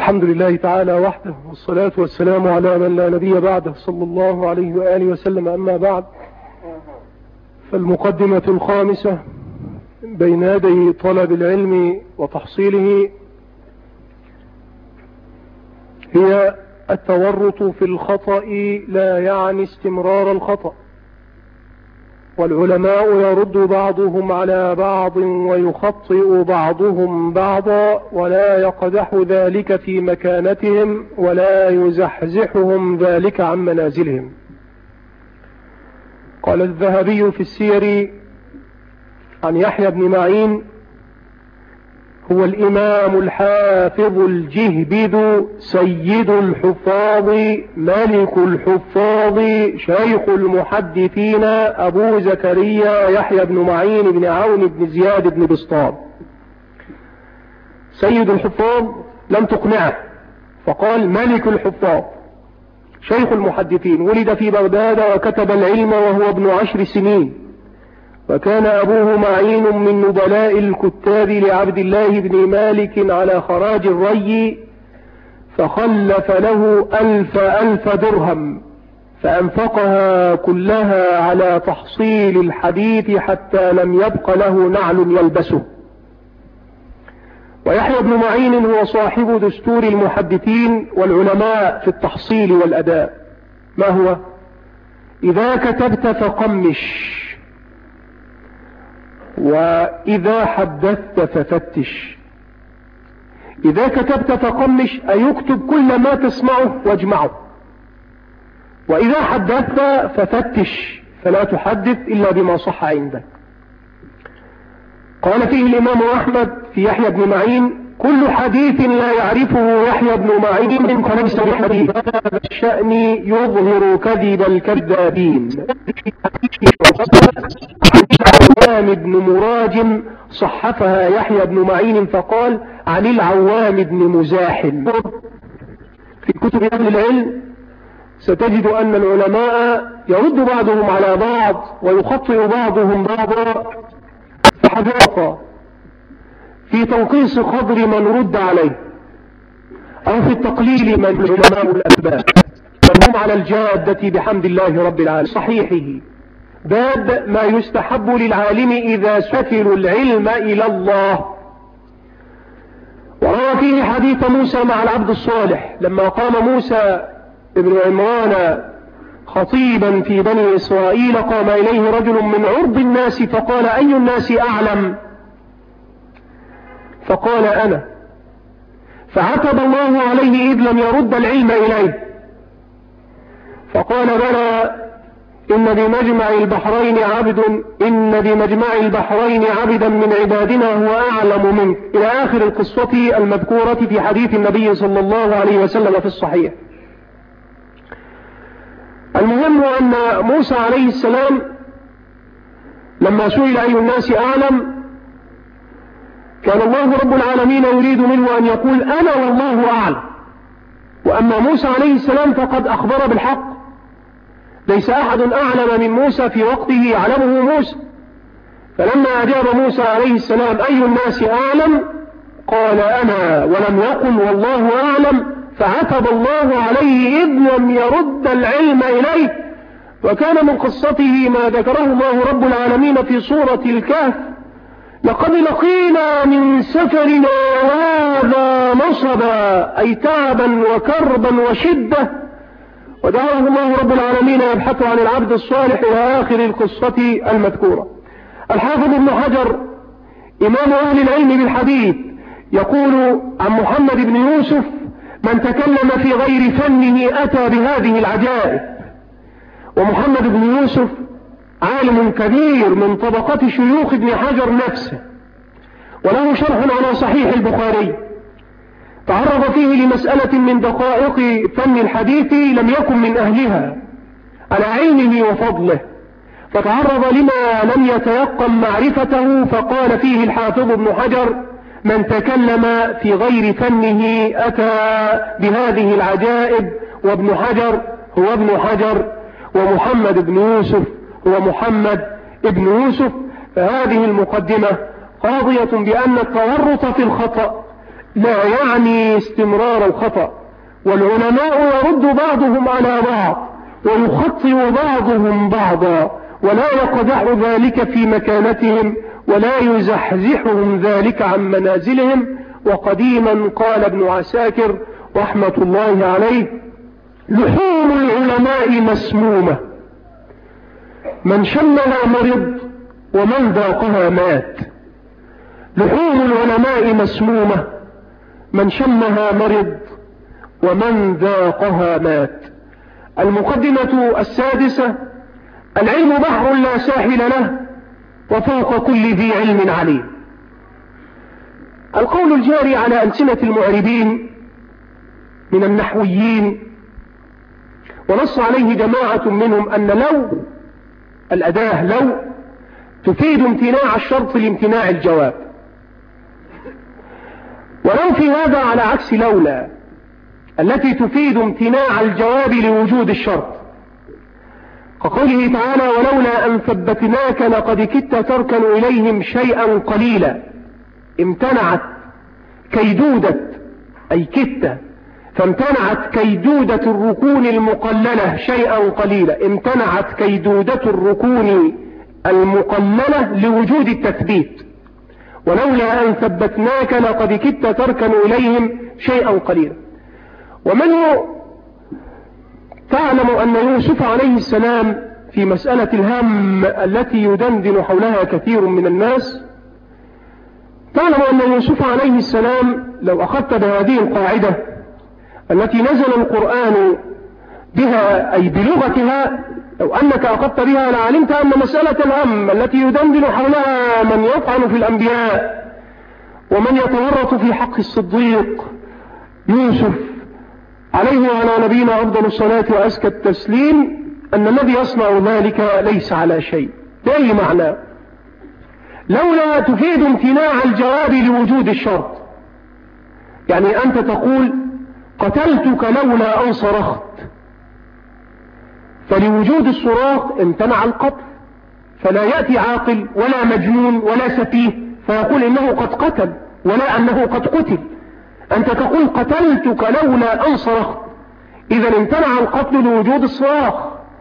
الحمد لله تعالى وحده، والصلاة والسلام على من لا نبي بعده صلى الله عليه وآله وسلم. أما بعد، فالمقدمة الخامسة بين يدي طلب العلم وتحصيله هي التورط في الخطأ لا يعني استمرار الخطأ، والعلماء يرد بعضهم على بعض ويخطئ بعضهم بعضا، ولا يقدح ذلك في مكانتهم ولا يزحزحهم ذلك عن منازلهم. قال الذهبي في السير عن يحيى بن معين: هو الإمام الحافظ الجهبذ سيد الحفاظ ملك الحفاظ شيخ المحدثين أبو زكريا يحيى بن معين بن عون بن زياد بن بسطام. سيد الحفاظ لم تقنعه فقال ملك الحفاظ شيخ المحدثين. ولد في بغداد وكتب العلم وهو ابن 10 سنين، وكان أبوه معين من نبلاء الكتاب لعبد الله بن مالك على خراج الري، فخلف له 1000 درهم فأنفقها كلها على تحصيل الحديث حتى لم يبق له نعل يلبسه. ويحيى بن معين هو صاحب دستور المحدثين والعلماء في التحصيل والأداء. ما هو؟ إذا كتبت فقمش، وإذا حدثت ففتش. إذا كتبت فقمش أي اكتب كل ما تسمعه واجمعه، وإذا حدثت ففتش فلا تحدث إلا بما صح عندك. قال فيه الإمام أحمد في يحيى بن معين: كل حديث لا يعرفه يحيى بن معين فليس بحديث، هذا الشأن يظهر كذب الكذابين. العوام بن مراجم صحفها يحيى بن معين فقال عن العوام بن مزاحم. في كتب أهل العلم ستجد أن العلماء يرد بعضهم على بعض ويخطئ بعضهم بعضا، فحذرت في تنقيص قدر من رد عليه أو في التقليل من علماء الأسباب، وهم على الجادة بحمد الله رب العالمين. صحيحه باب ما يستحب للعالم إذا سفل العلم إلى الله. وروى فيه حديث موسى مع العبد الصالح لما قام موسى ابن عمران خطيبا في بني إسرائيل، قام إليه رجل من عرض الناس فقال: أي الناس أعلم؟ فقال: أنا. فعتب الله عليه إذ لم يرد العلم إليه، فقال: بلى، إن بمجمع البحرين عبدا من عبادنا هو أعلم منك، إلى آخر القصة المذكورة في حديث النبي صلى الله عليه وسلم في الصحيح. المهم أن موسى عليه السلام لما سئل أي الناس أعلم، كان الله رب العالمين يريد منه أن يقول أنا والله أعلم. وأما موسى عليه السلام فقد أخبر بالحق، ليس أحد أعلم من موسى في وقته يعلمه موسى. فلما أجاب موسى عليه السلام أي الناس أعلم قال أنا، ولم يقل والله أعلم، فعتب الله عليه إذ لم يرد العلم إليه. وكان من قصته ما ذكره الله رب العالمين في سورة الكهف: لقد لقينا من سفرنا هذا نصبا، أي تعبا وكربا وشدة. ودعاه الله رب العالمين يبحث عن العبد الصالح إلى آخر القصة المذكورة. الحافظ ابن حجر إمام أهل العلم بالحديث يقول عن محمد بن يوسف: من تكلم في غير فنه أتى بهذه العجائب. ومحمد بن يوسف عالم كبير من طبقة شيوخ ابن حجر نفسه، وله شرح على صحيح البخاري، تعرض فيه لمسألة من دقائق فن الحديث لم يكن من أهلها على علمه وفضله، فتعرض لما لم يتيقن معرفته، فقال فيه الحافظ ابن حجر: من تكلم في غير فنه أتى بهذه العجائب. وابن حجر هو ابن حجر، ومحمد بن يوسف هو محمد ابن يوسف. فهذه المقدمة قاضية بأن التورط في الخطأ لا يعني استمرار الخطأ، والعلماء يرد بعضهم على بعض ويخطئ بعضهم بعضا، ولا يقدح ذلك في مكانتهم ولا يزحزحهم ذلك عن منازلهم. وقديما قال ابن عساكر رحمة الله عليه: لحوم العلماء مسمومة، من شمها مرض ومن ذاقها مات. لحوم العلماء مسمومة، من شمها مرض ومن ذاقها مات. المقدمة السادسة: العلم بحر لا ساحل له، وفوق كل ذي علم عليم. القول الجاري على ألسنة المعربين من النحويين، ونص عليه جماعة منهم، أن لو الأداة لو تفيد امتناع الشرط لامتناع الجواب، ولو في هذا على عكس لولا التي تفيد امتناع الجواب لوجود الشرط، كقوله تعالى: ولولا أن ثبتناك لقد كدت تركن إليهم شيئا قليلا. امتنعت كيدودة أي كدت، فامتنعت كيدودة الركون المقللة شيئا قليلا، امتنعت كيدودة الركون المقللة لوجود التثبيت. ولولا أن ثبتناك لقد كدت تركن إليهم شيئا قليلا. ومنه تعلم أن يوسف عليه السلام في مسألة الهم التي يدندن حولها كثير من الناس، تعلم أن يوسف عليه السلام لو أخذت بهذه القاعدة التي نزل القرآن بها أي بلغتها، لو أنك أخذت بها لعلمت أن مسألة الهم التي يدندن حولها من يطعن في الأنبياء ومن يتورط في حق الصديق يوسف عليه وعلى نبينا أفضل الصلاة وأزكى التسليم، أن الذي يصنع ذلك ليس على شيء. بأي معنى؟ لولا تفيد امتناع الجواب لوجود الشرط، يعني أنت تقول: قتلتك لولا أن صرخت، فلوجود الصراخ امتنع القتل، فلا يأتي عاقل ولا مجنون ولا سفيه فيقول إنه قد قتل ولا أنه قد قتل. أنت تقول: قتلتك لولا أن صرخت، إذا امتنع القتل لوجود الصراخ.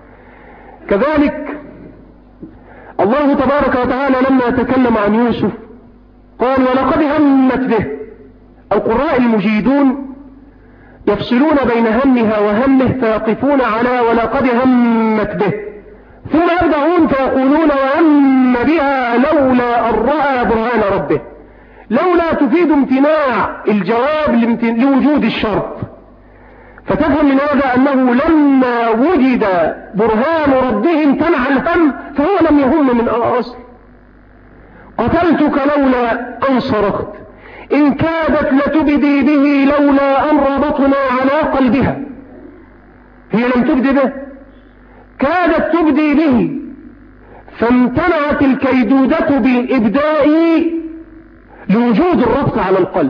كذلك الله تبارك وتعالى لما تكلم عن يوسف قال: ولقد همت به. القراء المجيدون يفصلون بين همها وهمه فيقفون على ولقد همت به، ثم يبدأون فيقولون: وهم بها لولا أن رأى برهان ربه. لولا تفيد امتناع الجواب لوجود الشرط، فتفهم من هذا أنه لما وجد برهان ربه امتنع الهم، فهو لم يهم من الأصل. قتلتك لولا أن صرخت، إن كادت لتبدي به لولا أن ربطنا على قلبها. هي لم تبدي به، كادت تبدي به، فامتنعت الكيدودة بالإبداء لوجود الربط على القلب.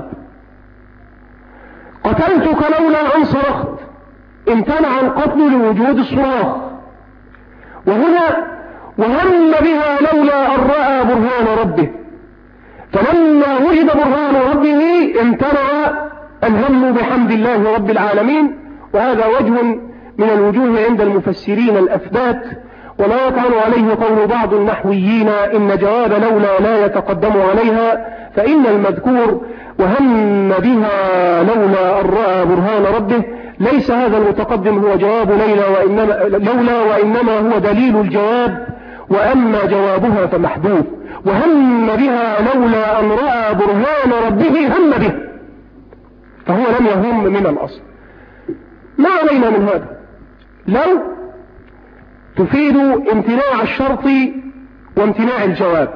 قتلتك لولا أن صرخت، امتنع القتل لوجود الصراخ. وهنا وهم بها لولا أن رأى برهان ربه، فلما وجد برهان ربه امتنع الهم بحمد الله رب العالمين. وهذا وجه من الوجوه عند المفسرين الأثبات، ولا يطعن عليه قول بعض النحويين إن جواب لولا لا يتقدم عليها، فإن المذكور وهم بها لولا أن رأى برهان ربه ليس هذا المتقدم هو جواب لولا، وإنما هو دليل الجواب، وأما جوابها فمحذوف. وهم بها لولا أن رأى برهان ربه هم به، فهو لم يهم من الأصل. ما علينا من هذا؟ لو تفيد امتناع الشرط وامتناع الجواب.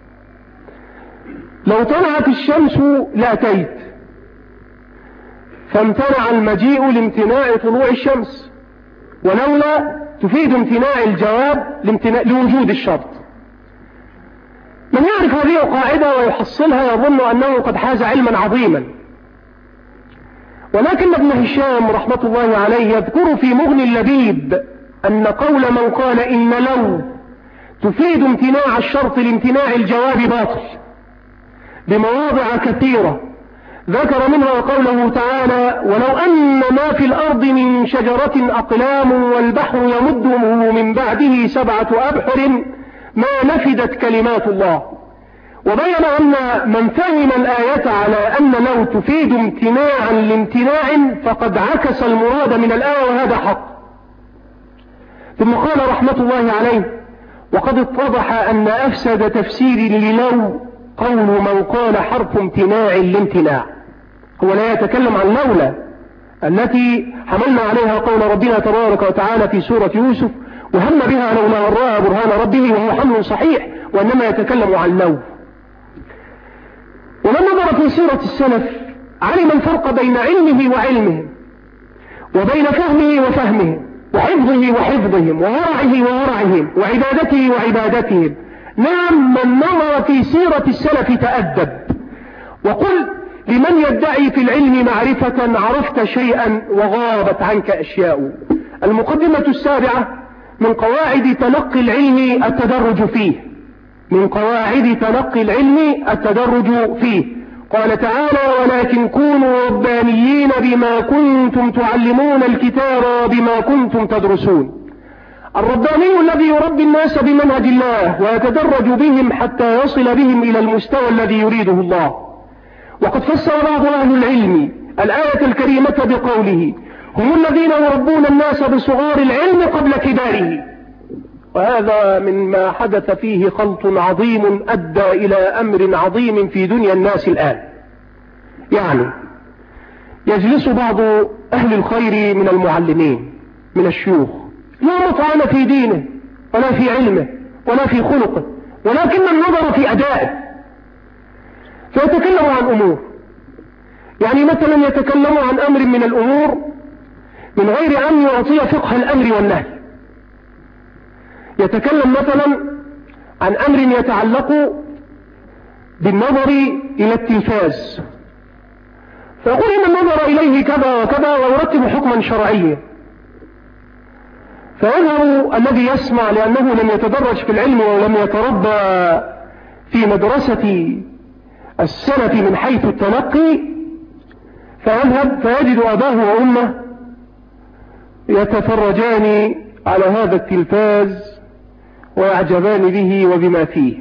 لو طلعت الشمس لأتيت، فامتنع المجيء لامتناع طلوع الشمس، ولولا تفيد امتناع الجواب لوجود الشرط. من يعرف هذه القاعدة ويحصلها يظن أنه قد حاز علما عظيما، ولكن ابن هشام رحمة الله عليه يذكر في مغني اللبيب أن قول من قال إن لو تفيد امتناع الشرط لامتناع الجواب باطل بمواضع كثيرة، ذكر منها قوله تعالى: ولو أن ما في الأرض من شجرة أقلام والبحر يمده من بعده 7 أبحر ما نفدت كلمات الله. وبين أن من فهم الآية على أن لو تفيد امتناعا لامتناع فقد عكس المراد من الآية، وهذا حق. ثم قال رحمة الله عليه: وقد اتضح أن أفسد تفسير للو قول من قال حرف امتناع لامتناع. هو لا يتكلم عن لولا التي حملنا عليها قول ربنا تبارك وتعالى في سورة يوسف: وهم بها لولا رأى برهان ربه، وهو حمل صحيح، وإنما يتكلم عن لو. ومن نظر في سيرة السلف علم الفرق بين علمه وعلمهم، وبين فهمه وفهمهم، وحفظه وحفظهم، وورعه وورعهم، وعبادته وعبادتهم. نعم، من نظر في سيرة السلف تأدب. وقل لمن يدعي في العلم معرفة عرفت شيئا وغابت عنك أشياء. المقدمة السابعة من قواعد تلقي العلم التدرج فيه. من قواعد تلقي العلم التدرج فيه. قال تعالى: ولكن كونوا ربانيين بما كنتم تعلمون الكتاب وبما كنتم تدرسون. الرباني الذي يربي الناس بمنهج الله ويتدرج بهم حتى يصل بهم إلى المستوى الذي يريده الله. وقد فسر بعض أهل العلم الآية الكريمة بقوله: هم الذين يربون الناس بصغار العلم قبل كباره. وهذا مما حدث فيه خلط عظيم أدى إلى أمر عظيم في دنيا الناس الآن. يعني يجلس بعض أهل الخير من المعلمين من الشيوخ لا مطعن في دينه ولا في علمه ولا في خلقه، ولكن النظر في أدائه، فيتكلم عن أمور. يعني مثلا يتكلم عن أمر من الأمور من غير أن يعطي فقه الأمر والنهي. يتكلم مثلا عن أمر يتعلق بالنظر إلى التلفاز، فيقول إن النظر إليه كذا وكذا ويرتب حكما شرعيا. فيظهر الذي يسمع لأنه لم يتدرج في العلم ولم يتربى في مدرسة السلف من حيث التلقي، فيذهب فيجد أباه وأمه يتفرجان على هذا التلفاز ويعجبان به وبما فيه.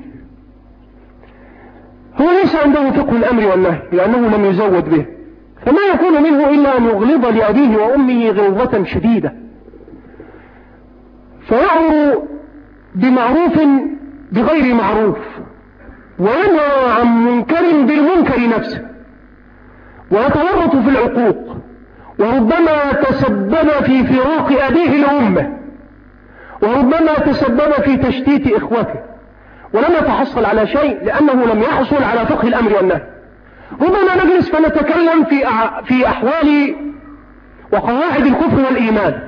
هو ليس عنده فقه الأمر والنهي لأنه لم يزود به، فما يكون منه إلا أن يغلظ لأبيه وأمه غلظة شديدة، فيأمر بمعروف بغير معروف، وينهى عن منكر بالمنكر نفسه، ويتورط في العقوق، وربما تسبب في فراق أبيه لأمه، وربما تسبب في تشتيت إخوته، ولم يتحصل على شيء لأنه لم يحصل على فقه الأمر والنهي. ربما نجلس فنتكلم في أحوال وقواعد الكفر والإيمان،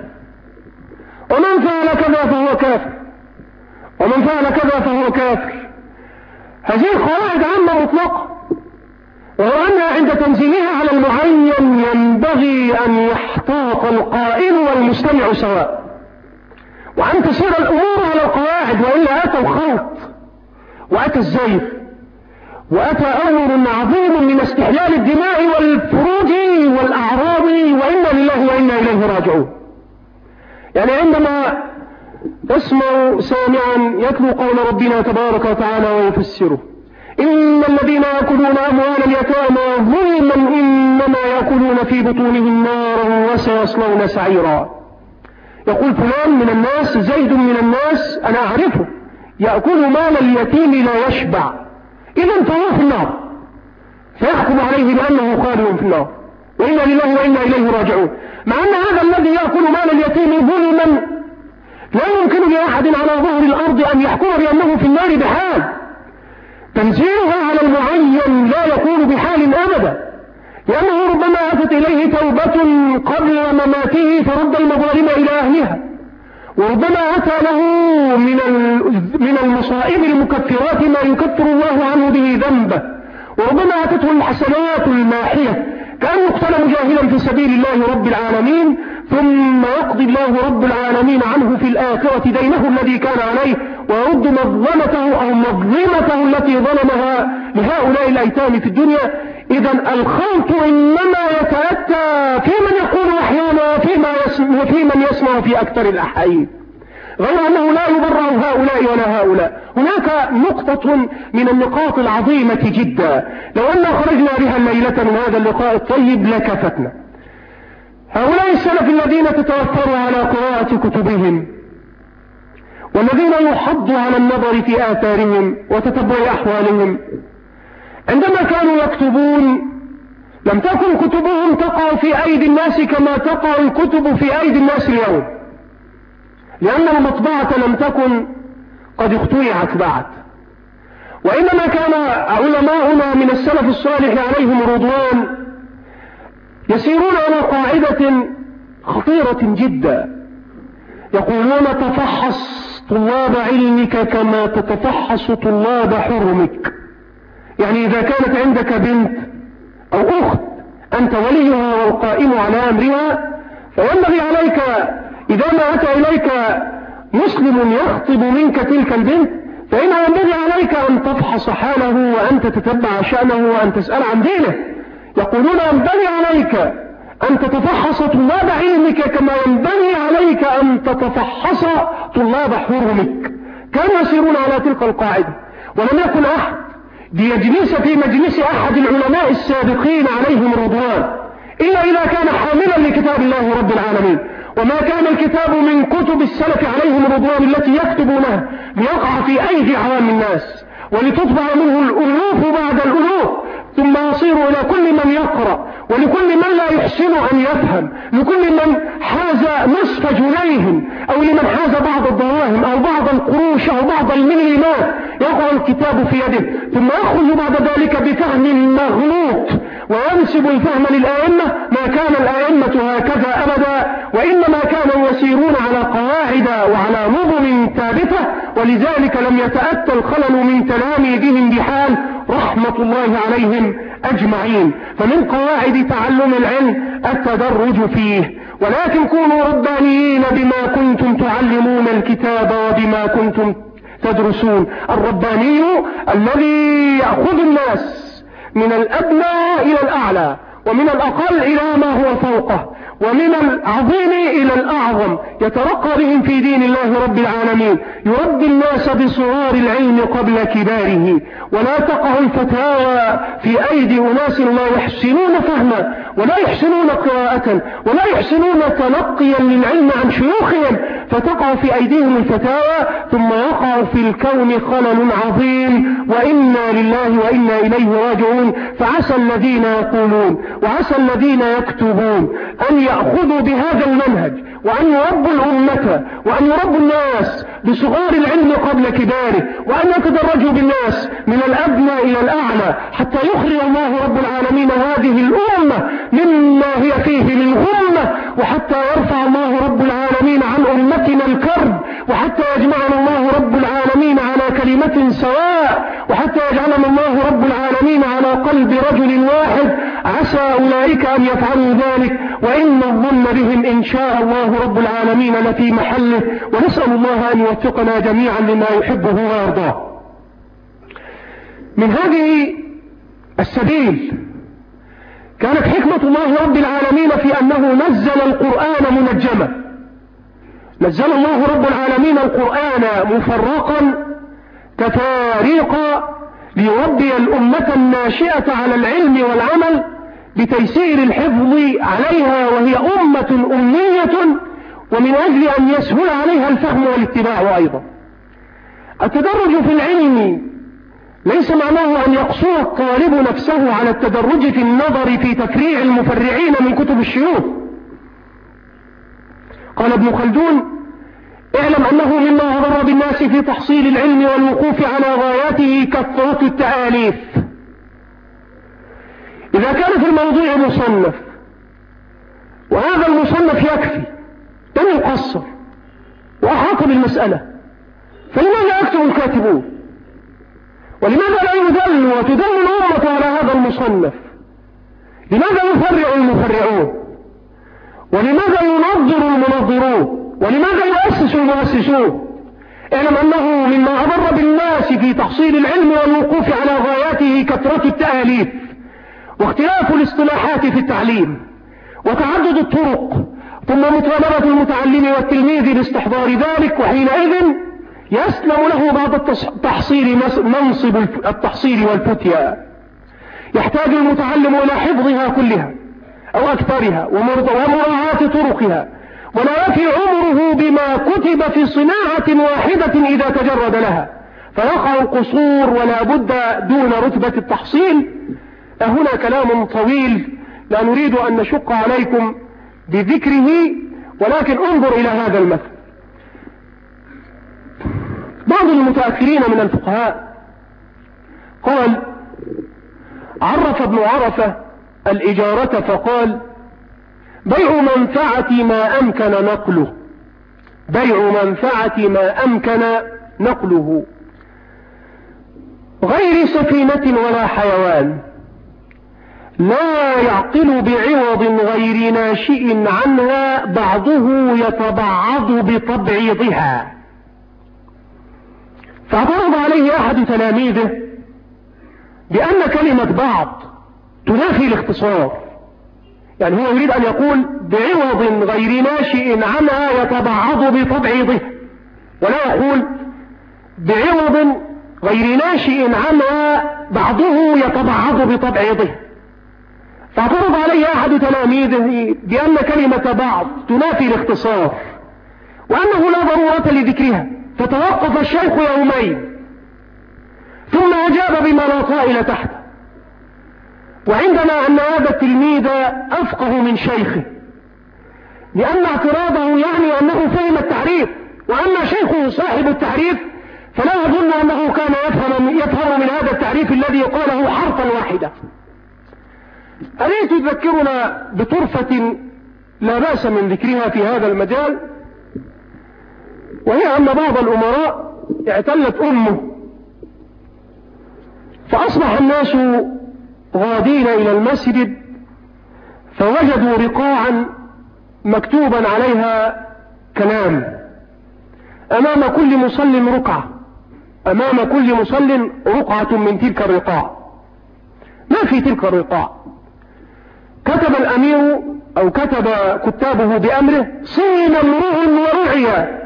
ومن فعل كذا فهو كافر، ومن فعل كذا فهو كافر. هذه القواعد عامة مطلقة، وهو أنها عند تنزيلها على المعين ينبغي أن يحتاط القائل والمستمع سواء، وأن تصير الأمور على القواعد، وإلا أتى الخلط وأتى الزيف وأتى أمر عظيم من استحلال الدماء والفروج والأعراض، وإنا لله وإنا إليه راجعون. يعني عندما تسمع سامعا يتلو قول ربنا تبارك وتعالى ويفسره: إن الذين يأكلون أموال اليتامى ظلما إنما يأكلون في بطونهم نارا وسيصلون سعيرا. يقول فلان من الناس، زيد من الناس أنا أعرفه، يأكل مال اليتيم لا يشبع، إذن فهو في النار، فيحكم عليه بأنه خالد في النار، وإنا لله وإنا إليه راجعون. مع أن هذا الذي يأكل مال اليتيم ظلما لا يمكن لأحد على ظهر الأرض أن يحكم بأنه في النار بحال. تنزيلها على المعين لا يكون بحال أبدا، لأنه ربما أتت إليه توبة قبل مماته فرد المظالم إلى أهلها، وربما أتى له من المصائب المكفرات ما يكفر الله عنه به ذنبه، وربما أتته الحسنات الماحية كأن يقتل مجاهدا في سبيل الله رب العالمين، ثم يقضي الله رب العالمين عنه في الآخرة دينه الذي كان عليه، ويرد مظلمته أو مظلمته التي ظلمها لهؤلاء الأيتام في الدنيا. إذا الخلط إنما يتأتى في من يقول وحينا وفي من يسمع في أكثر الأحايين، غير أنه لا يبرأ هؤلاء ولا هؤلاء. هناك نقطة من النقاط العظيمة جدا لو أن خرجنا بها الليلة من هذا اللقاء الطيب لكفتنا. هؤلاء السلف الذين تتوفروا على قراءة كتبهم، والذين يحض على النظر في آثارهم وتتبع أحوالهم، عندما كانوا يكتبون لم تكن كتبهم تقع في أيدي الناس كما تقع الكتب في أيدي الناس اليوم، لأن المطبعة لم تكن قد اخترعت بعد. وإنما كان علماؤنا من السلف الصالح عليهم الرضوان يسيرون على قاعدة خطيرة جدا، يقولون تفحص طلاب علمك كما تتفحص طلاب حرمك. يعني إذا كانت عندك بنت أو أخت أنت وليها والقائم على أمرها، فينبغي عليك إذا ما أتى إليك مسلم يخطب منك تلك البنت فإنه ينبغي عليك أن تفحص حاله وأن تتتبع شأنه وأن تسأل عن دينه. يقولون ينبغي عليك أن تتفحص طلاب علمك كما ينبغي عليك أن تتفحص طلاب حرمك. كانوا يسيرون على تلك القاعدة، ولم يكن أحد ليجلس في مجلس أحد العلماء السابقين عليهم الرضوان إلا إذا كان حاملا لكتاب الله رب العالمين. وما كان الكتاب من كتب السلف عليهم الرضوان التي يكتبونها ليقع في أيدي عوام الناس ولتطبع منه الألوف بعد الألوف، ثم يصير إلى كل من يقرأ ولكل من لا يحسن أن يفهم، لكل من حاز نصف جنيه أو لمن حاز بعض الدراهم أو بعض القروش أو بعض المليمات يقع الكتاب في يده، ثم يخرج بعد ذلك بفهم مغلوط وينسب الفهم للآئمة. ما كان الآئمة هكذا أبدا، وإنما كانوا يسيرون على قواعد وعلى نظم ثابتة، ولذلك لم يتأتى الخلل من تلاميذهم بحال رحمة الله عليهم أجمعين. فمن قواعد تعلم العلم التدرج فيه، ولكن كونوا ربانيين بما كنتم تعلمون الكتاب وبما كنتم تدرسون. الرباني الذي يأخذ الناس من الأدنى إلى الأعلى ومن الأقل إلى ما هو فوقه ومن العظيم إلى الأعظم، يترقى بهم في دين الله رب العالمين، يربي الناس بصغار العلم قبل كباره. ولا تقع الفتاوى في أيدي أناس لا يحسنون فهما ولا يحسنون قراءة ولا يحسنون تلقيا للعلم عن شيوخهم، فتقع في أيديهم الفتاوى ثم يقع في الكون خلل عظيم، وإنا لله وإنا إليه راجعون. فعسى الذين يقولون وعسى الذين يكتبون أن يأخذوا بهذا المنهج وأن يربوا الأمة وأن يربوا الناس بصغار العلم قبل كباره، وأن يتدرجوا بالناس من الأدنى إلى الأعلى حتى يخرج الله رب العالمين هذه الأمة مما هي فيه من غمة، وحتى يرفع الله رب العالمين عن أمتنا الكرب، وحتى يجمعنا الله رب العالمين على كلمة سواء، وحتى يجعلنا الله رب العالمين على قلب رجل واحد. عسى أولئك أن يفعلوا ذلك، وإن الظن بهم إن شاء الله رب العالمين لفي محله، ونسأل الله أن يوفقنا جميعا لما يحبه ويرضاه. من هذه السبيل كانت حكمة الله رب العالمين في أنه نزل القرآن منجما. نزل الله رب العالمين القرآن مفرقا تفاريقا ليربي الأمة الناشئة على العلم والعمل بتيسير الحفظ عليها، وهي أمة أمية، ومن أجل أن يسهل عليها الفهم والاتباع أيضا. التدرج في العلم ليس معناه أن يقصر الطالب نفسه على التدرج في النظر في تفريع المفرعين من كتب الشيوخ. قال ابن خلدون: اعلم أنه مما أضر بالناس في تحصيل العلم والوقوف على غاياته كثرة التآليف. إذا كان في الموضوع مصنف وهذا المصنف يكفي لم يقصر وأحاط بالمسألة، فلماذا يكتب الكاتبون؟ ولماذا لا يدل وتدل الأمة على هذا المصنف؟ لماذا يفرع المفرعون؟ ولماذا ينظر المنظرون؟ ولماذا يؤسس المؤسسون؟ اعلم أنه مما أضر بالناس في تحصيل العلم والوقوف على غاياته كثرة التآليف، واختلاف الاصطلاحات في التعليم وتعدد الطرق، ثم مطالبة المتعلم والتلميذ باستحضار ذلك، وحينئذ يسلم له بعد التحصيل منصب التحصيل والفتيا. يحتاج المتعلم إلى حفظها كلها أو أكثرها ومراعاة طرقها، ولا يكفي عمره بما كتب في صناعة واحدة إذا تجرد لها، فيقع القصور ولا بد دون رتبة التحصيل. هنا كلام طويل لا نريد أن نشق عليكم بذكره، ولكن انظر إلى هذا المثل. بعض المتأخرين من الفقهاء قال: عرف ابن عرفة الإجارة فقال: بيع منفعة ما أمكن نقله، بيع منفعة ما أمكن نقله، غير سفينة ولا حيوان، لا يعقل بعوض غير ناشئ عنها بعضه يتبعض بتبعيضها. فاعترض عليه أحد تلاميذه بأن كلمة بعض تنافي الاختصار، يعني هو يريد أن يقول بعوض غير ناشئ عنها يتبعض بتبعيضه، ولا يقول بعوض غير ناشئ عنها بعضه يتبعض بتبعيضه. فاعترض عليه أحد تلاميذه بأن كلمة بعض تنافي الاختصار، وأنه لا ضرورة لذكرها، فتوقف الشيخ يومين ثم أجاب بما لا طائل تحته. وعندنا أن هذا التلميذ أفقه من شيخه، لأن اعتراضه يعني أنه فهم التعريف، وأما شيخه صاحب التعريف فلا أظن أنه كان يفهم من هذا التعريف الذي قاله حرفا واحدا. أليس تذكرنا بطرفة لا بأس من ذكرها في هذا المجال، وهي أن بعض الأمراء اعتلت أمه، فأصبح الناس غادين إلى المسجد فوجدوا رقاعا مكتوبا عليها كلام: أمام كل مصل رقعة، أمام كل مصل رقعة من تلك الرقاع. ما في تلك الرقاع؟ كتب الأمير أو كتب كتابه بأمره: صين امرؤ ورعيا،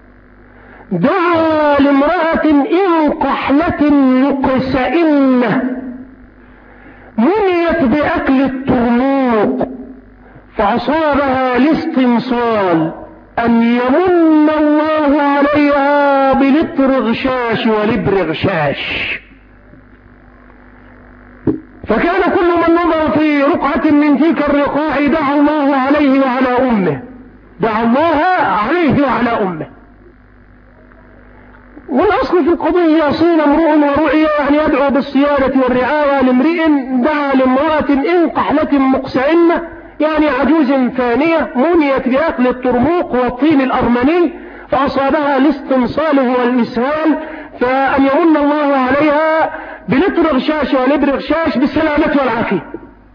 دعا لامرأة إن قحلة يقسئن، منيت بأكل الترموق، فأصابها الاستنصال أن يمن الله عليها بلتر غشاش ولبر غشاش. فكان كل من نظر في رقعة من تلك الرقاع دعا الله عليه وعلى أمه، دعا الله عليه وعلى أمه. والأصل في القضية صين امرؤ ورعية، يعني يدعو بالصيانة والرعاية لامرئ دعا لامرأة إن قحلة مقسئنة، يعني عجوز فانية منيت بأكل الترموق والطين الأرمني، فأصابها الاستنصال والإسهال، فأن يمن الله عليها بلتر غشاش ولبر غشاش بالسلامة والعافية.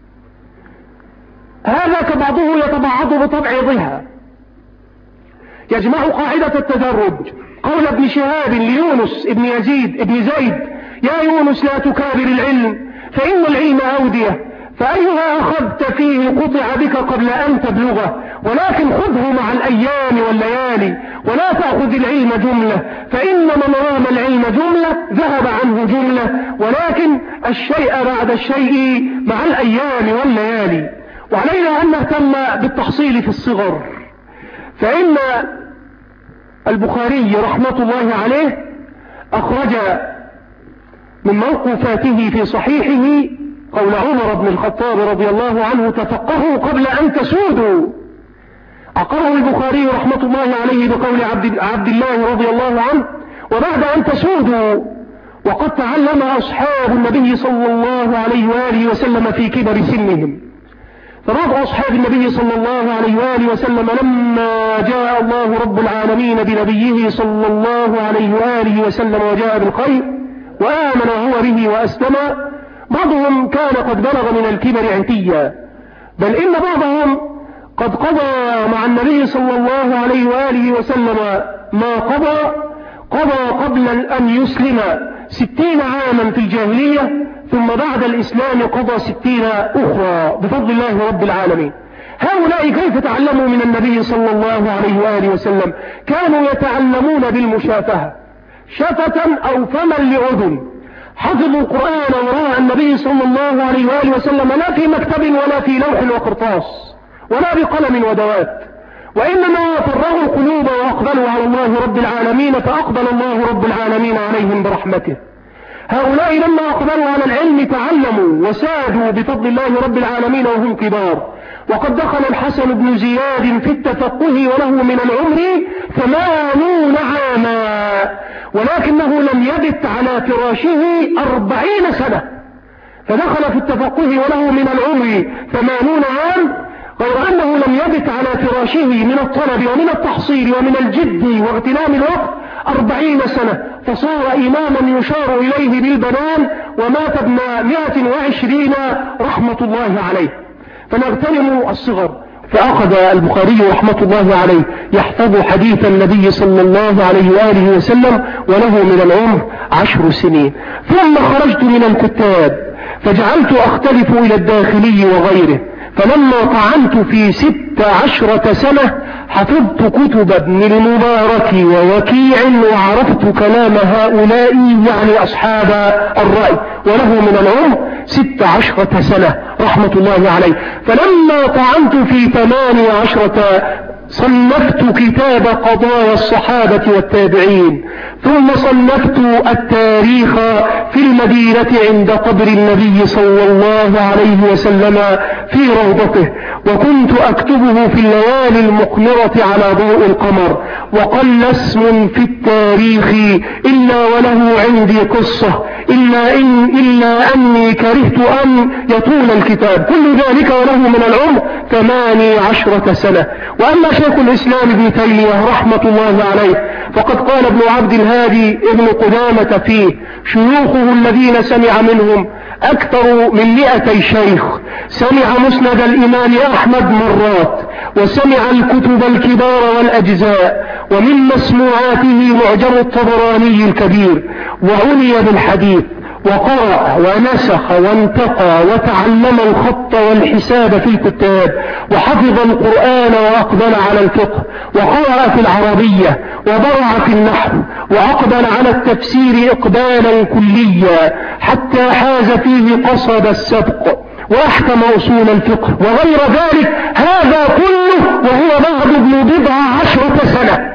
هذا كبعضه يتبعض بتبعيضها. يجمع قاعدة التدرج قول ابن شهاب ليونس ابن يزيد ابن زيد: يا يونس لا تكابر العلم فإن العلم أودية، فأيها أخذت فيه قطع بك قبل أن تبلغه، ولكن خذه مع الأيام والليالي، ولا تأخذ العلم جملة، فإن من رام العلم جملة ذهب عنه جملة، ولكن الشيء بعد الشيء مع الأيام والليالي. وعلينا أن نهتم بالتحصيل في الصغر، فإن البخاري رحمة الله عليه أخرج من موقوفاته في صحيحه قول عمر بن الخطاب رضي الله عنه: تفقهوا قبل أن تسودوا. أقره البخاري رحمة الله عليه بقول عبد الله رضي الله عنه: وبعد أن تسودوا. وقد تعلم أصحاب النبي صلى الله عليه وآله وسلم في كبر سنهم. فبعض أصحاب النبي صلى الله عليه وآله وسلم لما جاء الله رب العالمين بنبيه صلى الله عليه وآله وسلم وجاء بالخير وآمن هو به وأسلم، بعضهم كان قد بلغ من الكبر عتيا، بل إن بعضهم قد قضى مع النبي صلى الله عليه وآله وسلم ما قضى قبل أن يسلم 60 عاما في الجاهلية، ثم بعد الإسلام قضى 60 أخرى بفضل الله رب العالمين. هؤلاء كيف تعلموا من النبي صلى الله عليه وآله وسلم؟ كانوا يتعلمون بالمشافهة، شفة أو فما لأذن. حفظوا القرآن وراء النبي صلى الله عليه وآله وسلم لا في مكتب ولا في لوح وقرطاس ولا بقلم ودوات، وإنما فرغوا القلوب وأقبلوا على الله رب العالمين، فأقبل الله رب العالمين عليهم برحمته. هؤلاء لما أقبلوا على العلم تعلموا وسادوا بفضل الله رب العالمين وهم كبار. وقد دخل الحسن بن زياد في التفقه وله من العمر 80 عاما، ولكنه لم يبت على فراشه 40 سنة، فدخل في التفقه وله من العمر 80 عام، غير أنه لم يبت على فراشه من الطلب ومن التحصيل ومن الجد واغتنام الوقت 40 سنة، فصار إماما يشار إليه بالبنان، ومات ابن 120 رحمة الله عليه. فنغتنم الصغر. فأخذ البخاري رحمة الله عليه يحفظ حديث النبي صلى الله عليه وآله وسلم وله من العمر 10 سنين. ثم خرجت من الكتاب فجعلت أختلف إلى الداخلي وغيره، فلما طعنت في 16 سنة حفظت كتب ابن المبارك ووكيع، وعرفت كلام هؤلاء يعني أصحاب الرأي، وله من العمر 16 سنة رحمة الله عليه. فلما طعنت في 18 صنفت كتاب قضايا الصحابة والتابعين، ثم صنفت التاريخ في المدينة عند قبر النبي صلى الله عليه وسلم في روضته، وكنت أكتبه في الليالي المقمرة على ضوء القمر. وقل اسم في التاريخ إلا وله عندي قصة، إلا أني كرهت أن يطول الكتاب. كل ذلك وله من العمر 18 سنة. وأما شيخ الإسلام ابن تيمية رحمة الله عليه فقد قال ابن عبد الهادي ابن قدامة فيه: شيوخه الذين سمع منهم أكثر من 200 شيخ. سمع مسند الإمام أحمد مرات، وسمع الكتب الكبار والأجزاء، ومن مسموعاته معجم الطبراني الكبير، وعني بالحديث، وقرأ ونسخ وانتقى وتعلم الخط والحساب في الكتاب، وحفظ القرآن وأقبل على الفقه، وقرأ في العربية، وبرع في النحو، وأقبل على التفسير إقبالا كليا حتى حاز فيه قصد السبق، وأحكم أصول الفقه وغير ذلك. هذا كله وهو بعد ابن 17 سنة.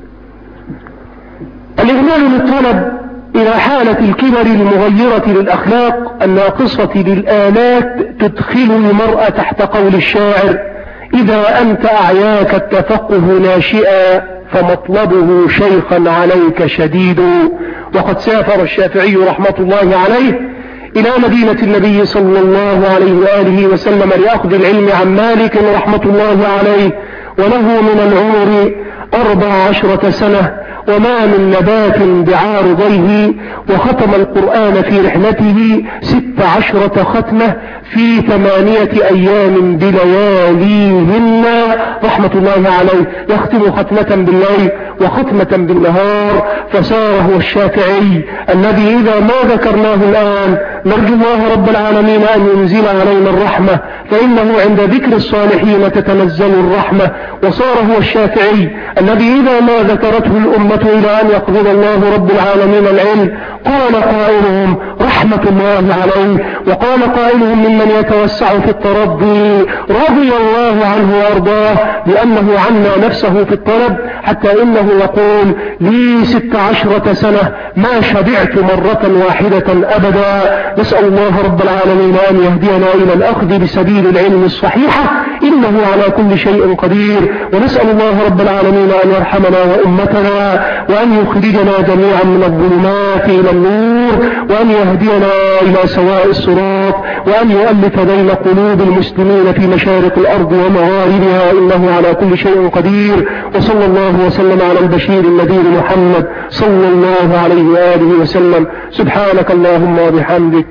الإغلال للطلب إلى حالة الكبر المغيرة للأخلاق الناقصة للآلات تدخل المرأة تحت قول الشاعر: إذا أنت أعياك التفقه ناشئا فمطلبه شيخا عليك شديد. وقد سافر الشافعي رحمة الله عليه إلى مدينة النبي صلى الله عليه وآله وسلم لأخذ العلم عن مالك رحمة الله عليه، وله من العمر 14 سنة، وما من نبات بعارضيه، وختم القرآن في رحلته 16 ختمة في 8 أيام بلياليهن رحمة الله عليه، يختم ختمة بالليل وختمة بالنهار. فصار هو الشافعي الذي إذا ما ذكرناه الآن نرجو الله رب العالمين أن ينزل علينا الرحمة، فإنه عند ذكر الصالحين تتنزل الرحمة. وصار هو الشافعي الذي إذا ما ذكرته الأمة إلى أن يقبض الله رب العالمين العلم قال قائلهم رحمة الله عليه، وقال قائلهم ممن يتوسع في الترضي رضي الله عنه وأرضاه لأنه عنا نفسه في الطلب، حتى إنه يقول: لي 16 سنة ما شبعت مرة واحدة أبدا. نسأل الله رب العالمين أن يهدينا إلى الأخذ بسبيل العلم الصحيحة، إنه على كل شيء قدير. ونسأل الله رب العالمين أن يرحمنا وأمتنا، وأن يخرجنا جميعا من الظلمات إلى النور، وأن يهدينا إلى سواء الصراط، وأن يؤلف بين قلوب المسلمين في مشارق الأرض ومغاربها، إنه على كل شيء قدير. وصلى الله وسلم على البشير النذير محمد صلى الله عليه وآله وسلم. سبحانك اللهم وبحمدك،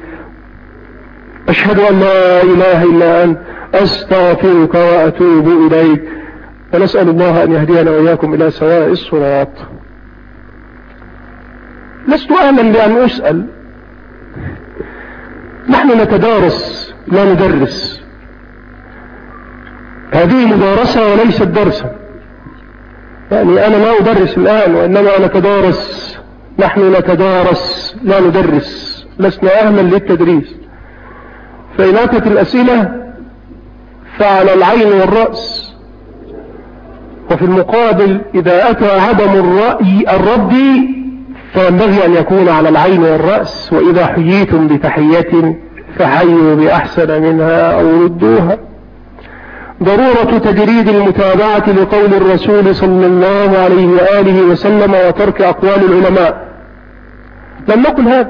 أشهد أن لا إله إلا أنت، أستغفرك وأتوب إليك. ونسأل الله أن يهدينا وإياكم إلى سواء الصراط. لست أهلا بأن أسأل، نحن نتدارس لا ندرس، هذه مدارسة وليست درسا. يعني أنا لا أدرس الآن وإنما نتدارس، نحن نتدارس لا ندرس، لسنا أهلا للتدريس. فإن أتت الأسئلة فعلى العين والرأس، وفي المقابل إذا أتى عدم الرد فينبغي أن يكون على العين والرأس. وإذا حييتم بتحية فحيوا بأحسن منها أو ردوها. ضرورة تجريد المتابعة لقول الرسول صلى الله عليه وآله وسلم وترك أقوال العلماء. لم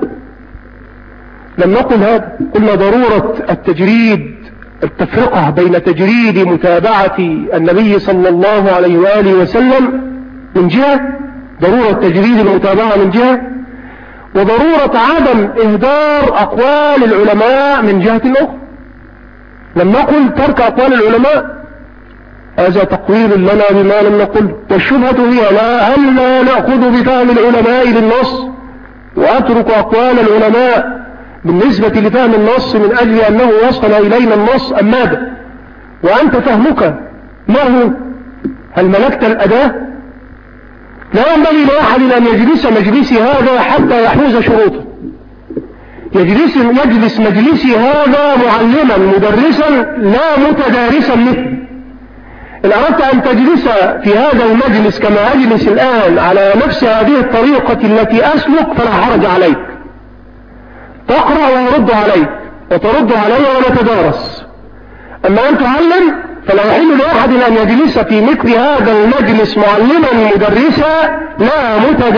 نقل هذا، قلنا ضرورة التجريد، التفرقة بين تجريد متابعة النبي صلى الله عليه وآله وسلم من جهة، ضرورة تجريد المتابعة من جهة، وضرورة عدم إهدار أقوال العلماء من جهة أخرى. لم نقل ترك أقوال العلماء، هذا تقويل لنا بما لم نقل. والشبهة هي هل لا نأخذ بفهم العلماء للنص وأترك أقوال العلماء بالنسبة لفهم النص من أجل أنه وصل إلينا النص أم ماذا؟ وأنت فهمك ما هو؟ هل ملكت الأداة؟ لا ينبغي لأحد أن يجلس مجلسي هذا حتى يحوز شروطه. يجلس مجلسي هذا معلما مدرسا لا متدارسا مثل. إن أردت أن تجلس في هذا المجلس كما أجلس الآن على نفس هذه الطريقة التي أسلك فلا حرج عليك، تقرأ ويرد عليك وترد علي ونتدارس. أما أن تعلم فلا يحل لأحد أن يجلس في مثل هذا المجلس معلما مدرسا لا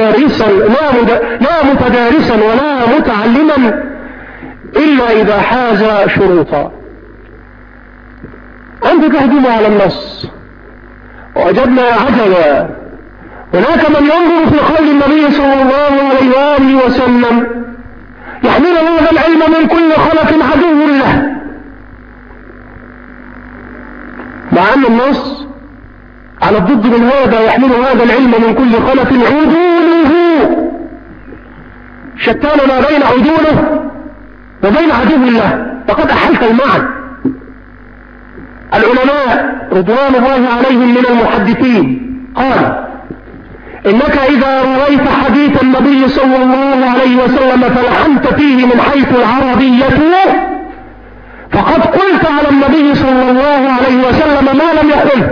متدارسا ولا متعلما إلا إذا حاز شروطا. أنت تهجم على النص وأجبنا عجبا. هناك من ينظر في قول النبي صلى الله عليه وآله وسلم يحمل هذا العلم من كل خلف عدو له، مع أن النص على الضد من هذا، يحمل هذا العلم من كل خلف عدوله، شتان ما بين عدوله وبين عدو الله، فقد أحلت المعنى. العلماء رضوان الله عليهم من المحدثين قال إنك إذا رويت حديث النبي صلى الله عليه وسلم فلحنت فيه من حيث العربية فقد قلت على النبي صلى الله عليه وسلم ما لم يقله،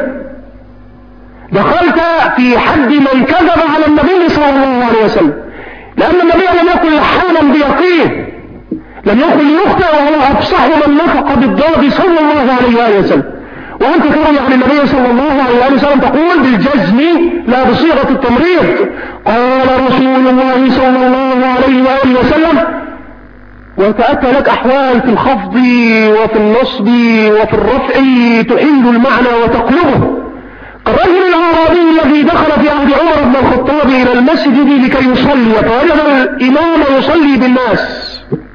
دخلت في حد من كذب على النبي صلى الله عليه وسلم، لأن النبي لم يكن لحانا بيقين، لم يكن يخطئ وهو أفصح من نطق بالضاد صلى الله عليه وسلم. وأنت تروي عن النبي صلى الله عليه وسلم تقول بالجزم لا بصيغة التمريض قال رسول الله صلى الله عليه وآله وسلم، وتأتى لك أحوال في الخفض وفي النصب وفي الرفع تحيل المعنى وتقلبه. الرجل الأعرابي الذي دخل في عهد عمر بن الخطاب إلى المسجد لكي يصلي فوجد الإمام يصلي بالناس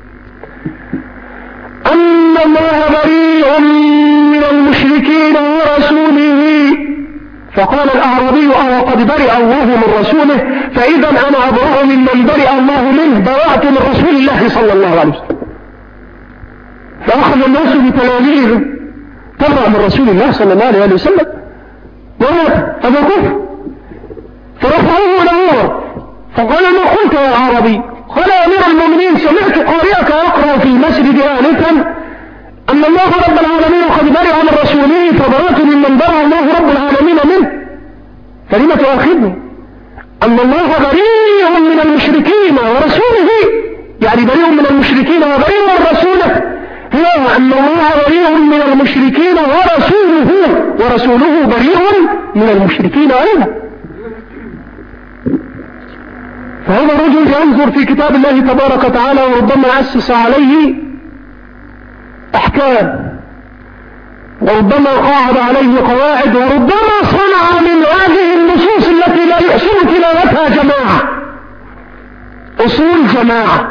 أن الله بريء من المشركين ورسوله، فقال الأعرابي قد برئ الله من رسوله، فإذا أنا أبرأ ممن برئ الله منه، برأت من رسول الله صلى الله عليه وسلم. فأخذ الناس بتلاميذ تبرأ من رسول الله صلى الله عليه وسلم، وهذا كفر. فرفعوه إلى عمر فقال ما قلت يا عربي؟ قال يا أمير المؤمنين سمعت قارئك يقرأ في المسجد آنفا أن الله رب العالمين قد برئ من رسوله، فبرأت ممن برئ الله رب العالمين منه، فلما تؤاخذني؟ أن الله بريء من المشركين ورسوله، يعني بريء من المشركين وبريء من رسوله، هو أن الله بريء من المشركين ورسوله بريء من المشركين أيضا. فهذا الرجل ينظر في كتاب الله تبارك وتعالى وربما أسس عليه أحكام، وربما قاعد عليه قواعد، وربما صنع من هذه النصوص التي لا يحسن تلاوتها جماعة أصول جماعة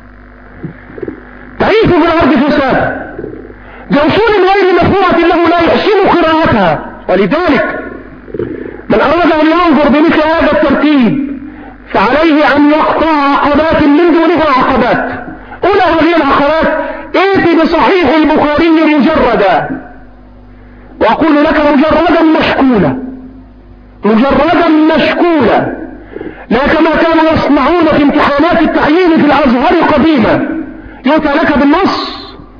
تعيش في الأرض فساد بأصول غير مفهومة له لا يحسن قراءتها. ولذلك من أراد أن ينظر بمثل هذا الترتيب فعليه أن يقطع عقبات من دونها عقبات. أولى هذه العقبات ائت بصحيح البخاري مجردا، وأقول لك مجردا مشكولا، مجردا مشكولا، لا كما كانوا يصنعون في امتحانات التعيين في الأزهر قديما، يؤتى لك بالنص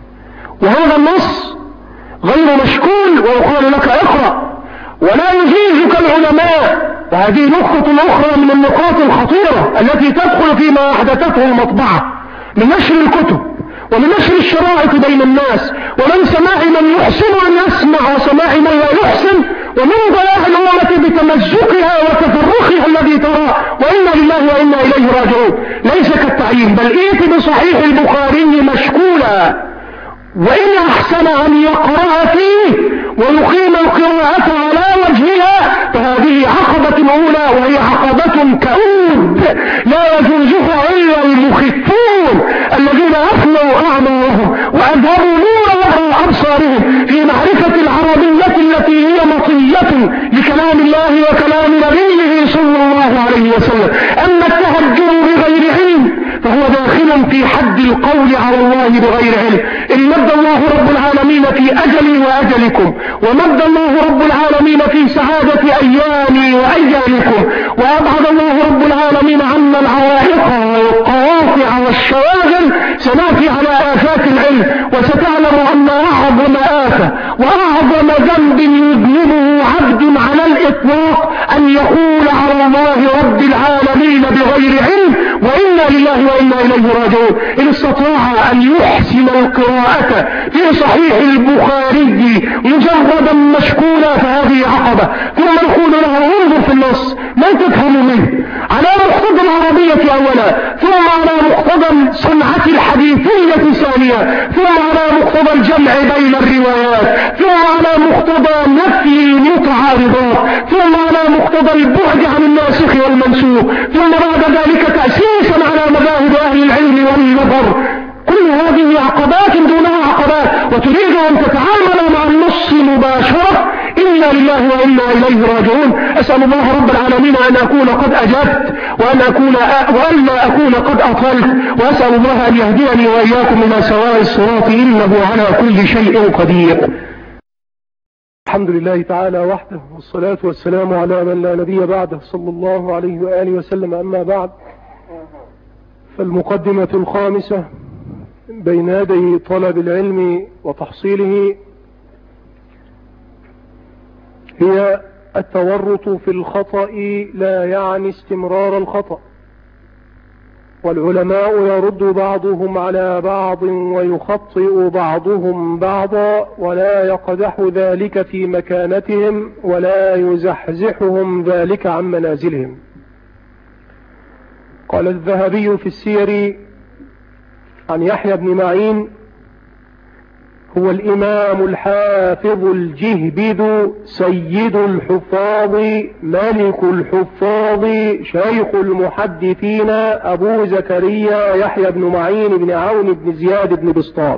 وهذا النص غير مشكول ويقال لك اقرأ، ولا يجيزك العلماء. وهذه نقطة أخرى من النقاط الخطيرة التي تدخل فيما أحدثته المطبعة من نشر الكتب ومن نشر الشرائط بين الناس، ومن سماع من يحسن أن يسمع وسماع من لا يحسن، ومن ضياع الأمة بتمزقها وتفرقها الذي تراه، وإنا لله وإنا إليه راجعون. ليس كالتعيين، بل ائت بصحيح البخاري مشكولا، وإن أحسن أن يقرأ فيه ويقيم القراءة على وجهها فهذه عقبة أولى، وهي عقبة كؤود لا يجوزها إلا المخفون الذين أفنوا أعمارهم وأظهروا نور أبصارهم في معرفة العربية التي هي مطية لكلام الله وكلام نبيه صلى الله عليه وسلم. أما التهجر بغير علم فهو داخل في حد القول على الله بغير علم. إن مد الله رب العالمين في أجلي وأجلكم، ومد الله رب العالمين في سعادة أيامي وأيامكم، وأبعد الله رب العالمين عنا العوائق والقواطع والشواغل، سنأتي على آفات العلم، وستعلم أن أعظم آفة وأعظم ذنب يذنبه عبد على الإطلاق أن يقول على الله رب العالمين بغير علم، وإنا لله وإنا إليه راجعون. إن استطاع أن يحسن القراءة في صحيح البخاري مجردا مشكولا فهذه عقبة، ثم نقول له انظر في النص ما تفهم منه على مقتضى العربية أولا، ثم على مقتضى صنعة الحديثية ثانيا، ثم على مقتضى الجمع بين الروايات، ثم على مقتضى نفي المتعارضات، ثم على مقتضى البعد عن الناسخ والمنسوخ، ثم بعد ذلك تأسيسا على مذاهب أهل العلم والنظر. كل هذه عقبات دونها عقبات، وتريد أن تتعامل مع النص مباشرة. إنا لله وإنا إليه راجعون. أسأل الله رب العالمين أن أكون قد أجبت وأن لا أكون قد أطلت، وأسأل الله أن يهديني وإياكم إلى سواء الصراط إنه على كل شيء قدير. الحمد لله تعالى وحده، والصلاة والسلام على من لا نبي بعده صلى الله عليه وآله وسلم. أما بعد، فالمقدمة الخامسة بين يدي طلب العلم وتحصيله هي التورط في الخطأ لا يعني استمرار الخطأ، والعلماء يرد بعضهم على بعض ويخطئ بعضهم بعضا، ولا يقدح ذلك في مكانتهم ولا يزحزحهم ذلك عن منازلهم. قال الذهبي في السير عن يحيى بن معين: هو الإمام الحافظ الجهبذ سيد الحفاظ ملك الحفاظ شيخ المحدثين أبو زكريا يحيى بن معين بن عون بن زياد بن بسطام.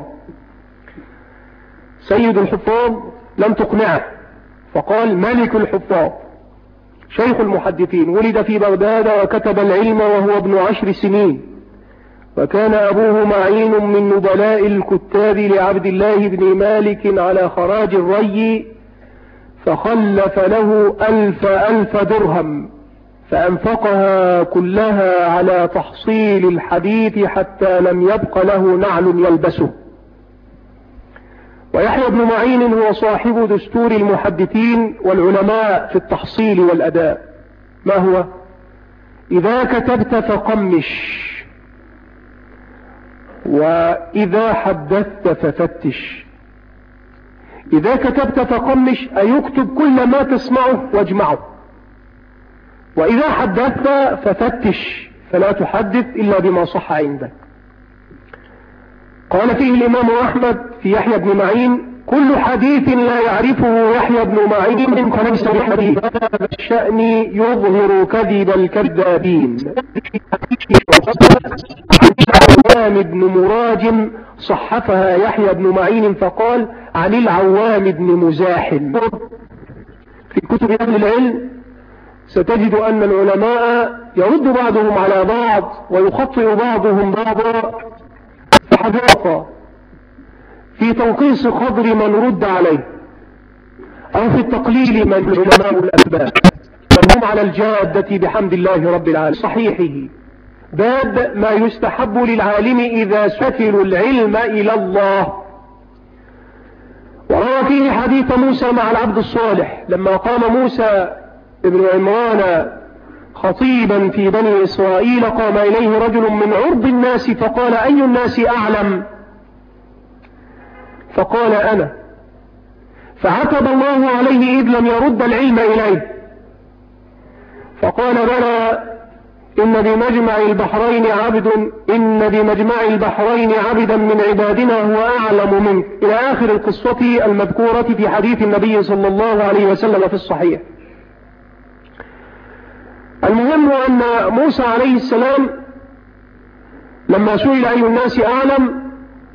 سيد الحفاظ لم تقنعه فقال ملك الحفاظ شيخ المحدثين. ولد في بغداد وكتب العلم وهو ابن 10 سنين، وكان أبوه معين من نبلاء الكتاب لعبد الله بن مالك على خراج الري، فخلف له 1000 درهم فأنفقها كلها على تحصيل الحديث حتى لم يبق له نعل يلبسه. ويحيى بن معين هو صاحب دستور المحدثين والعلماء في التحصيل والأداء. ما هو؟ إذا كتبت فقمش، وإذا حدثت ففتش. إذا كتبت فقمش أي يكتب كل ما تسمعه واجمعه، وإذا حدثت ففتش فلا تحدث إلا بما صح عندك. قال فيه الإمام أحمد في يحيى بن معين: كل حديث لا يعرفه يحيى بن معين فليس بحديث، هذا الشأن يظهر كذب الكذابين. العوام بن مراجم صحفها يحيى بن معين فقال عن العوام بن مزاحم. في كتب أهل العلم ستجد أن العلماء يرد بعضهم على بعض ويخطئ بعضهم بعضا. فحذاق في تنقيص قدر من رد عليه أو في التقليل من علماء الأسباب، وهم على الجادة بحمد الله رب العالمين. صحيحه باب ما يستحب للعالم إذا سفل العلم إلى الله. وروى فيه حديث موسى مع العبد الصالح لما قام موسى ابن عمران خطيبا في بني إسرائيل، قام إليه رجل من عرض الناس فقال: أي الناس أعلم؟ فقال: أنا. فعتب الله عليه إذ لم يرد العلم إليه، فقال: بلى، إن بمجمع البحرين عبدا من عبادنا هو أعلم منك، إلى آخر القصة المذكورة في حديث النبي صلى الله عليه وسلم في الصحيح. المهم أن موسى عليه السلام لما سئل أي الناس أعلم،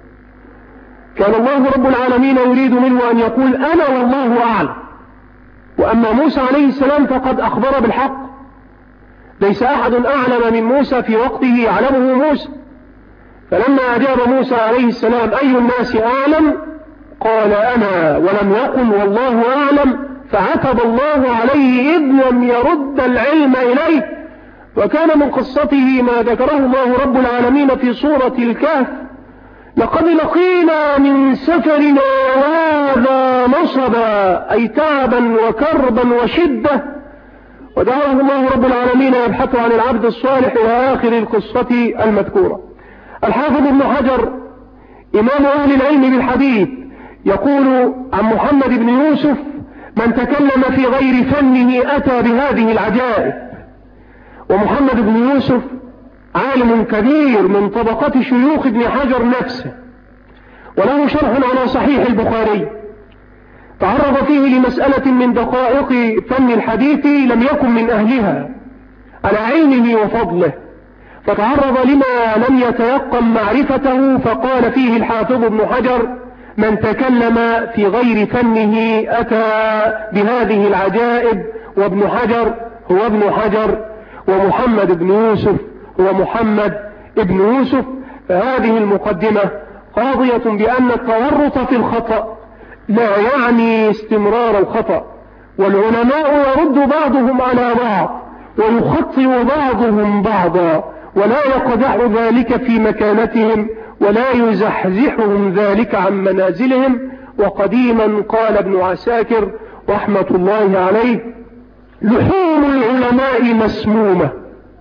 كان الله رب العالمين يريد منه أن يقول: أنا والله أعلم. وأما موسى عليه السلام فقد أخبر بالحق، ليس أحد أعلم من موسى في وقته يعلمه موسى. فلما أجاب موسى عليه السلام: أي الناس أعلم؟ قال: أنا، ولم يقل والله أعلم، فعتب الله عليه إذ لم يرد العلم إليه. وكان من قصته ما ذكره الله رب العالمين في سورة الكهف: لقد لقينا من سفرنا هذا نصبا، أي تعبا وكربا وشدة. ودعاه الله رب العالمين يبحث عن العبد الصالح إلى آخر القصة المذكورة. الحافظ ابن حجر إمام أهل العلم بالحديث يقول عن محمد بن يوسف: من تكلم في غير فنه أتى بهذه العجائب. ومحمد بن يوسف عالم كبير من طبقة شيوخ ابن حجر نفسه، وله شرح على صحيح البخاري، تعرض فيه لمسألة من دقائق فن الحديث لم يكن من أهلها على علمه وفضله، فتعرض لما لم يتيقن معرفته، فقال فيه الحافظ ابن حجر: من تكلم في غير فنه أتى بهذه العجائب. وابن حجر هو ابن حجر، ومحمد بن يوسف هو محمد ابن يوسف. فهذه المقدمة قاضية بأن التورط في الخطأ لا يعني استمرار الخطأ، والعلماء يرد بعضهم على بعض ويخطئ بعضهم بعضا، ولا يقدح ذلك في مكانتهم ولا يزحزحهم ذلك عن منازلهم. وقديما قال ابن عساكر رحمة الله عليه: لحوم العلماء مسمومة،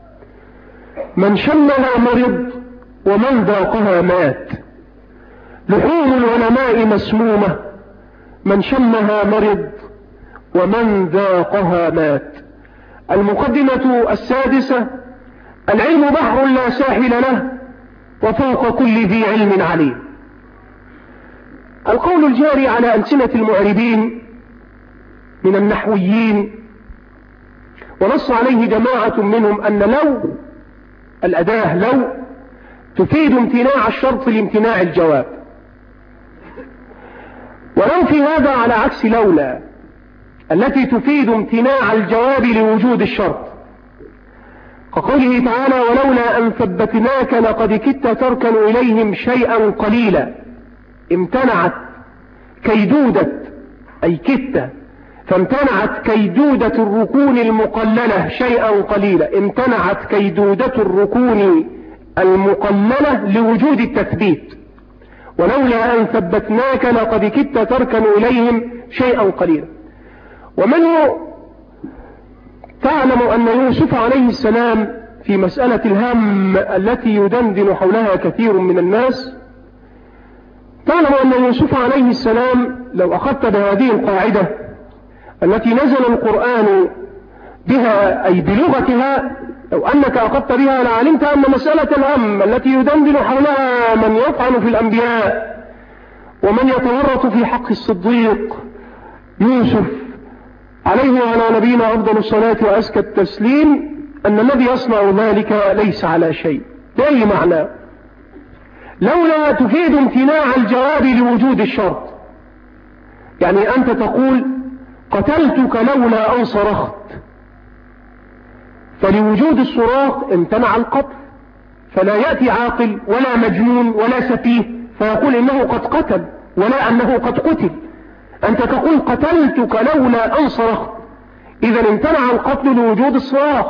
من شمها مرض ومن ذاقها مات. لحوم العلماء مسمومة، من شمها مرض ومن ذاقها مات. المقدمة السادسة: العلم بحر لا ساحل له، وفوق كل ذي علم عليم. القول الجاري على ألسنة المعربين من النحويين، ونص عليه جماعة منهم، أن لو الأداة لو تفيد امتناع الشرط لامتناع الجواب، ولو في هذا على عكس لولا التي تفيد امتناع الجواب لوجود الشرط، كقوله تعالى: ولولا أن ثبتناك لقد كدت تركن إليهم شيئا قليلا. امتنعت كيدودة أي كدت، فامتنعت كيدودة الركون المقللة شيئا قليلا، امتنعت كيدودة الركون المقللة لوجود التثبيت. ولولا أن ثبتناك لقد كدت تركن إليهم شيئا قليلا. ومنه تعلم أن يوسف عليه السلام في مسألة الهم التي يدندن حولها كثير من الناس، تعلم أن يوسف عليه السلام لو أخذت بهذه القاعدة التي نزل القرآن بها أي بلغتها، لو أنك أخذت بها لعلمت أن مسألة الهم التي يدندن حولها من يطعن في الأنبياء ومن يتورط في حق الصديق يوسف عليه وعلى نبينا أفضل الصلاة وأزكى التسليم، أن الذي يصنع ذلك ليس على شيء. بأي معنى؟ لولا تفيد امتناع الجواب لوجود الشرط، يعني أنت تقول: قتلتك لولا أن صرخت، فلوجود الصراخ امتنع القتل، فلا يأتي عاقل ولا مجنون ولا سفيه فيقول إنه قد قتل، ولا أنه قد قتل. أنت تقول قتلتك لولا أن صرخت، إذا امتنع القتل لوجود الصراخ.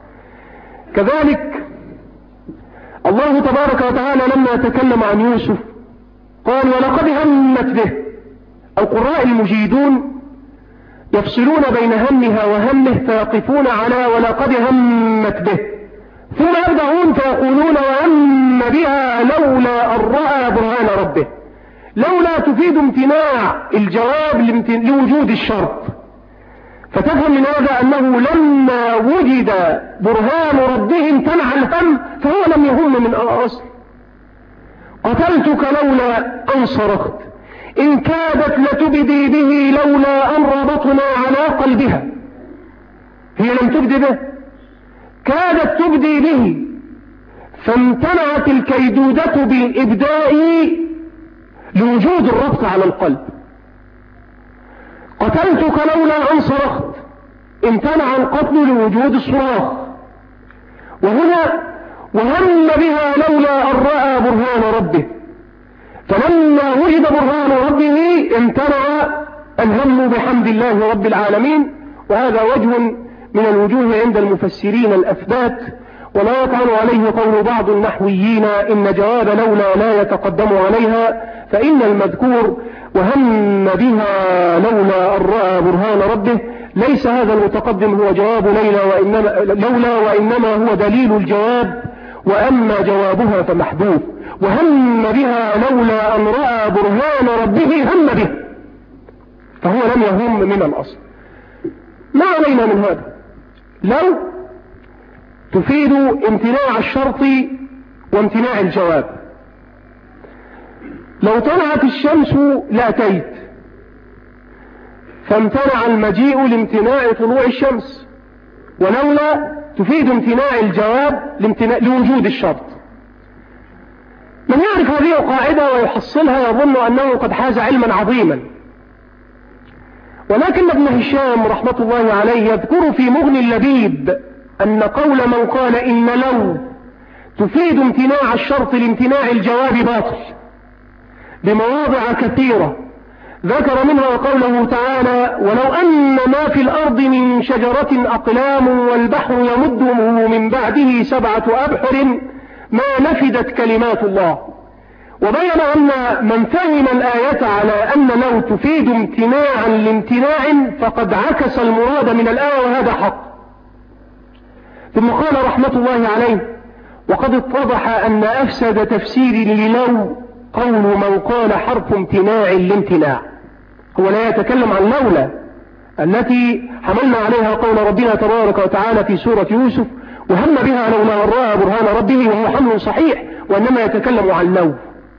كذلك الله تبارك وتعالى لما تكلم عن يوسف قال ولقد همت به. القراء المجيدون يفصلون بين همها وهمه فيقفون على ولقد همت به، ثم يرجعون فيقولون وهم بها لولا أن رأى برهان ربه. لولا تفيد امتناع الجواب لوجود الشرط، فتفهم من هذا أنه لما وجد برهان ربه امتنع الهم، فهو لم يهم من الأصل. قتلتك لولا أن صرخت، إن كادت لتبدي به لولا أن ربطنا على قلبها. هي لم تبدي به، كادت تبدي به، فامتنعت الكيدودة بالإبداء لوجود الربط على القلب. قتلتك لولا أن صرخت، امتنع القتل لوجود الصراخ. وهنا وهم بها لولا أن رأى برهان ربه، فلما وجد برهان ربه امتنع الهم بحمد الله رب العالمين. وهذا وجه من الوجوه عند المفسرين الأثبات، ولا يطعن عليه قول بعض النحويين إن جواب لولا لا يتقدم عليها، فإن المذكور وهم بها لولا أن رأى برهان ربه ليس هذا المتقدم هو جواب لولا وإنما هو دليل الجواب، وأما جوابها فمحذوف. وهم بها لولا أن رأى برهان ربه هم به، فهو لم يهم من الأصل. ما علينا من هذا؟ لو تفيد امتناع الشرط وامتناع الجواب. لو طلعت الشمس لأتيت، فامتنع المجيء لامتناع طلوع الشمس، ولولا تفيد امتناع الجواب لوجود الشرط. من يعرف هذه القاعدة ويحصلها يظن أنه قد حاز علما عظيما، ولكن ابن هشام رحمة الله عليه يذكر في مغني اللبيب أن قول من قال إن لو تفيد امتناع الشرط لامتناع الجواب باطل بمواضع كثيرة، ذكر منها قوله تعالى ولو أن ما في الأرض من شجرة أقلام والبحر يمده من بعده 7 أبحر ما نفدت كلمات الله. وبين أن من فهم الآية على أن لو تفيد امتناعا لامتناع فقد عكس المراد من الآية، وهذا حق. ثم قال رحمة الله عليه وقد اتضح أن أفسد تفسير للو قول من قال حرف امتناع لامتناع. هو لا يتكلم عن لولا التي حملنا عليها قول ربنا تبارك وتعالى في سورة يوسف وهم بها لولا أن رأى برهان ربه، وهو حمل صحيح، وإنما يتكلم عن لو.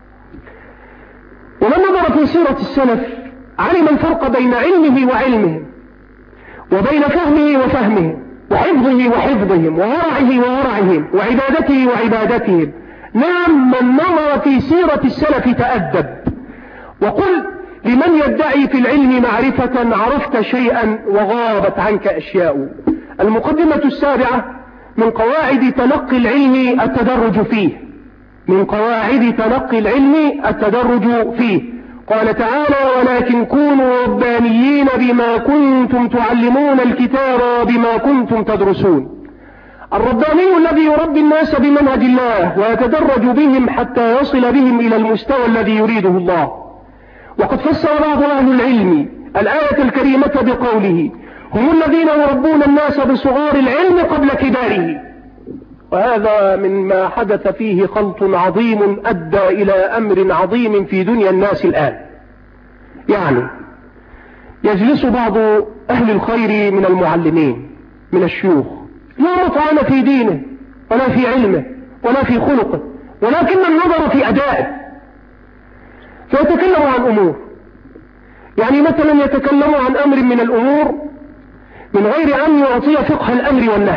ومن نظر في سيرة السلف علم الفرق بين علمه وعلمهم، وبين فهمه وفهمهم، وحفظه وحفظهم، وورعه وورعهم، وعبادته وعبادتهم. نعم، من نظر في سيرة السلف تأدب. وقل لمن يدعي في العلم معرفة عرفت شيئا وغابت عنك أشياء. المقدمة السابعة من قواعد تلقي العلم التدرج فيه، من قواعد تلقي العلم التدرج فيه. قال تعالى ولكن كونوا ربانيين بما كنتم تعلمون الكتاب وبما كنتم تدرسون. الرباني الذي يربي الناس بمنهج الله ويتدرج بهم حتى يصل بهم إلى المستوى الذي يريده الله. وقد فسر بعض أهل العلم الآية الكريمة بقوله هم الذين يربون الناس بصغار العلم قبل كباره. وهذا مما حدث فيه خلط عظيم أدى إلى أمر عظيم في دنيا الناس الآن. يعني يجلس بعض أهل الخير من المعلمين من الشيوخ لا مطعن في دينه ولا في علمه ولا في خلقه، ولكن النظر في أدائه، فيتكلم عن أمور، يعني مثلا يتكلم عن أمر من الأمور من غير أن يعطي فقه الأمر والنهي.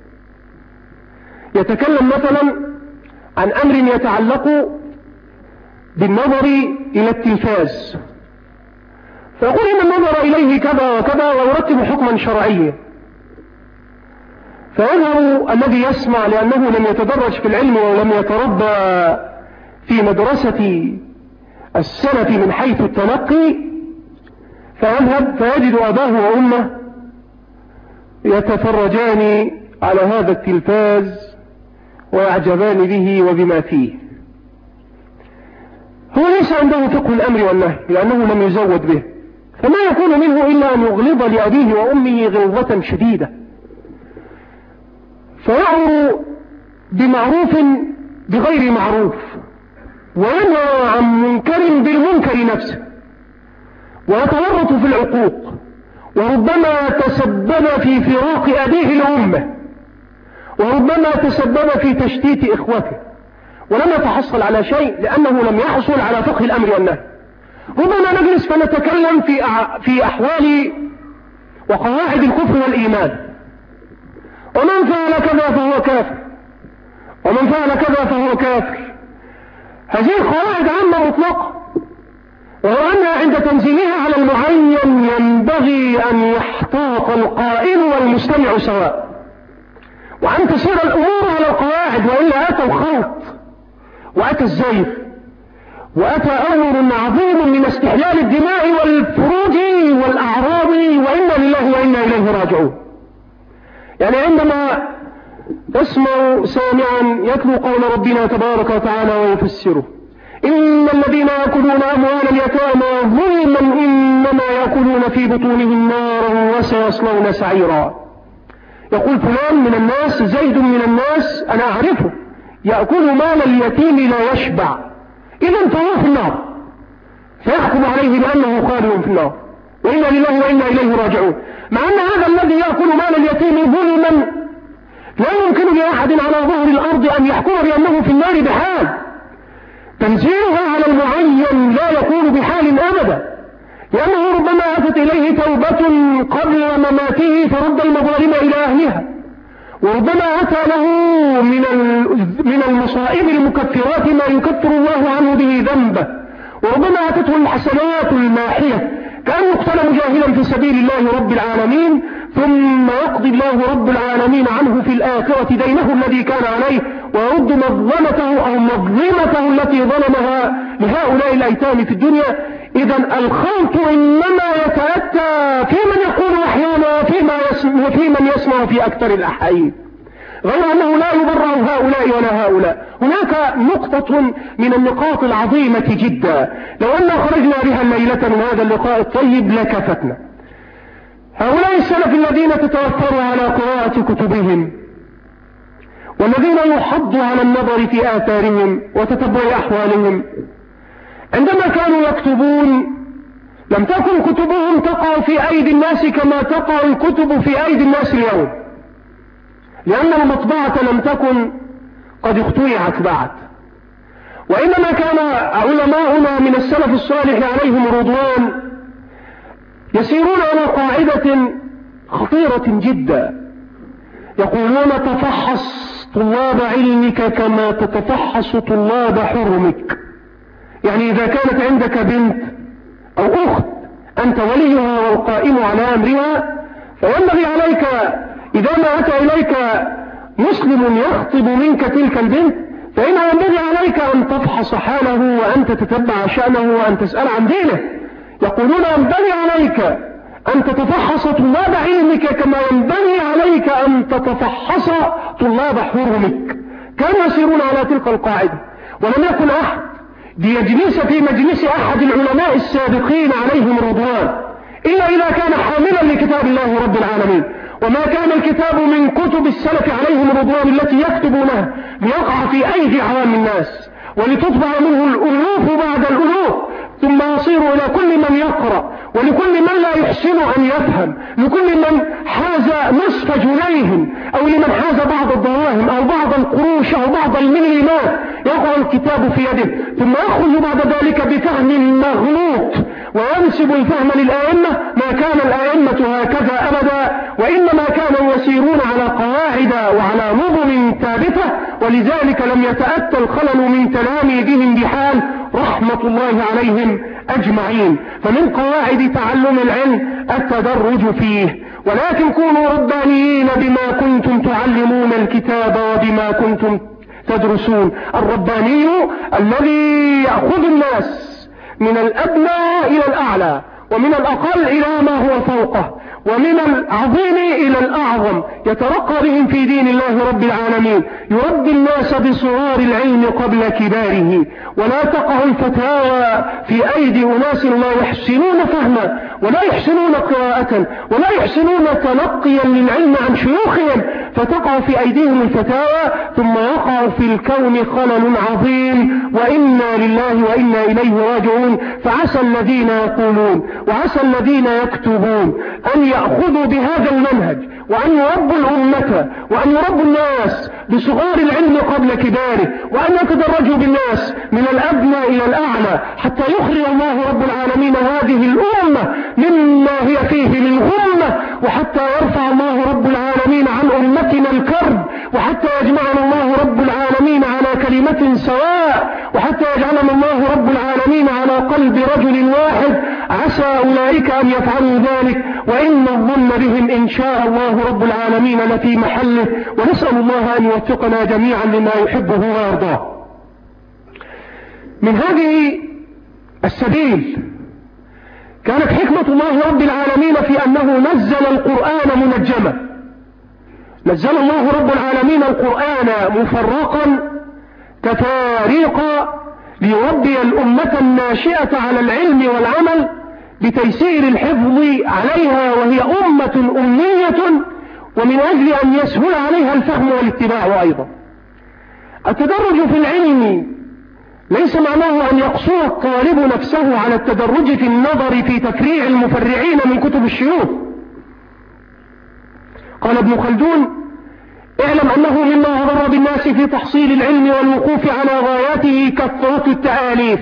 يتكلم مثلا عن أمر يتعلق بالنظر إلى التلفاز، فيقول إن النظر إليه كذا وكذا ويرتب حكما شرعيا. فيظهر الذي يسمع لأنه لم يتدرج في العلم ولم يتربى في مدرسة السنة من حيث التلقي، فيذهب فيجد أباه وأمه يتفرجان على هذا التلفاز ويعجبان به وبما فيه. هو ليس عنده فقه الأمر والنهي لأنه لم يزود به، فما يكون منه إلا أن يغلظ لأبيه وأمه غلظة شديدة، فيأمر بمعروف بغير معروف، وينهى عن منكر بالمنكر نفسه، ويتورط في العقوق، وربما تسبب في فراق أبيه لأمه، وربما تسبب في تشتيت إخوته، ولم يتحصل على شيء لأنه لم يحصل على فقه الأمر والنهي. ربما نجلس فنتكلم في أحوال وقواعد الكفر والإيمان، ومن فعل كذا فهو كافر، ومن فعل كذا فهو كافر. هذه قواعد عامة مطلقة، وأن عند تنزيلها على المعين ينبغي أن يحتاط القائل والمستمع سواء، وأن تصير الأمور على القواعد، وإلا أتى الخلط وأتى الزيف وأتى أمر عظيم من استحلال الدماء والفروج والأعراض، وإنا لله وإنا إليه راجعون. يعني عندما تسمع سامعا يتلو قول ربنا تبارك وتعالى ويفسره: إن الذين يأكلون أموال اليتامى ظلما إنما يأكلون في بطونهم نارا وسيصلون سعيرا. يقول فلان من الناس، زيد من الناس، أنا أعرفه يأكل مال اليتيم لا يشبع، إذن فهو في النار، فيحكم عليه بأنه خالد في النار، وإنا لله وإنا إليه راجعون. مع أن هذا الذي يأكل مال اليتيم ظلما لا يمكن لأحد على ظهر الأرض أن يحكم بأنه في النار بحال، تنزيلها على المعين لا يكون بحال أبدا، لأنه ربما أتت إليه توبة قبل مماته فرد المظالم إلى أهلها، وربما أتى له من المصائب المكفرات ما يكفر الله عنه به ذنبه، وربما أتته الحسنات الماحية كأن يقتل مجاهدا في سبيل الله رب العالمين، ثم يقضي الله رب العالمين عنه في الآخرة دينه الذي كان عليه، ويرد مظلمته أو مظلمته التي ظلمها لهؤلاء الأيتام في الدنيا. إذن الخلط إنما يتأتى في من يقول أحيانا وفي من يسمع في أكثر الأحايين، غير أنه لا يبرع هؤلاء ولا هؤلاء. هناك نقطة من النقاط العظيمة جدا لو أن خرجنا بها الليلة من هذا اللقاء الطيب لكفتنا. هؤلاء السلف الذين تتوفروا على قراءة كتبهم، والذين يحض على النظر في آثارهم وتتبع أحوالهم، عندما كانوا يكتبون لم تكن كتبهم تقع في أيدي الناس كما تقع الكتب في أيدي الناس اليوم، لأن المطبعة لم تكن قد اخترعت بعد، وإنما كان علماؤنا من السلف الصالح عليهم رضوان يسيرون على قاعدة خطيرة جدا، يقولون: تفحص طلاب علمك كما تتفحص طلاب حرمك. يعني إذا كانت عندك بنت أو أخت أنت وليها والقائم على أمرها، فينبغي عليك إذا ما أتى إليك مسلم يخطب منك تلك البنت، فإنه ينبغي عليك أن تفحص حاله وأن تتتبع شأنه وأن تسأل عن دينه. يقولون: ينبغي عليك أن تتفحص طلاب علمك كما ينبغي عليك أن تتفحص طلاب حرمك. كانوا يسيرون على تلك القاعدة، ولم يكن أحد ليجلس في مجلس أحد العلماء السابقين عليهم رضوان إلا إذا كان حاملا لكتاب الله رب العالمين. وما كان الكتاب من كتب السلف عليهم رضوان التي يكتبونها ليقع في أيدي عوام الناس ولتطبع منه الألوف بعد الألوف، ثم يصير إلى كل من يقرأ ولكل من لا يحسن أن يفهم، لكل من حاز نصف جنيه أو لمن حاز بعض الدراهم أو بعض القروش أو بعض المليمات يقع الكتاب في يده، ثم يخرج بعد ذلك بفهم مغلوط وينسب الفهم للآئمة. ما كان الآئمة هكذا أبدا، وإنما كانوا يسيرون على قواعد وعلى نظم ثابتة، ولذلك لم يتأتى الخلل من تلاميذهم بحال رحمة الله عليهم أجمعين. فمن قواعد تعلم العلم التدرج فيه، ولكن كونوا ربانيين بما كنتم تعلمون الكتاب وبما كنتم تدرسون. الرباني الذي يأخذ الناس من الأدنى إلى الأعلى، ومن الأقل إلى ما هو فوقه، ومن العظيم إلى الأعظم، يترقى بهم في دين الله رب العالمين، يربي الناس بصغار العلم قبل كباره، ولا تقع الفتاوى في أيدي أناس لا يحسنون فهما ولا يحسنون قراءة ولا يحسنون تلقيا للعلم عن شيوخهم، فتقع في أيديهم الفتاوى، ثم يقع في الكون خلل عظيم، وإنا لله وإنا إليه راجعون. فعسى الذين يقولون وعسى الذين يكتبون أن يأخذوا بهذا المنهج، وأن يربوا الأمة، وأن يربوا الناس بصغار العلم قبل كباره، وأن يتدرجوا بالناس من الأدنى إلى الأعلى، حتى يخرج الله رب العالمين هذه الأمة مما هي فيه من غمة، وحتى يرفع الله رب العالمين عن أمتنا الكرب، وحتى يجمعنا الله رب العالمين على كلمة سواء، وحتى يجعلنا الله رب العالمين على قلب رجل واحد. عسى أولئك أن يفعلوا ذلك، وإن الظن بهم إن شاء الله رب العالمين لفي محله، ونسأل الله أن يوفقنا جميعا لما يحبه ويرضاه. من هذه السبيل كانت حكمة الله رب العالمين في أنه نزل القرآن منجما. نزل الله رب العالمين القرآن مفرقا تفاريقا ليربي الأمة الناشئة على العلم والعمل بتيسير الحفظ عليها، وهي أمة أمية، ومن أجل أن يسهل عليها الفهم والاتباع. أيضا التدرج في العلم ليس معناه أن يقصر الطالب نفسه على التدرج في النظر في تفريع المفرعين من كتب الشيوخ. قال ابن خلدون: اعلم أنه مما أضر بالناس في تحصيل العلم والوقوف على غاياته كثرة التآليف.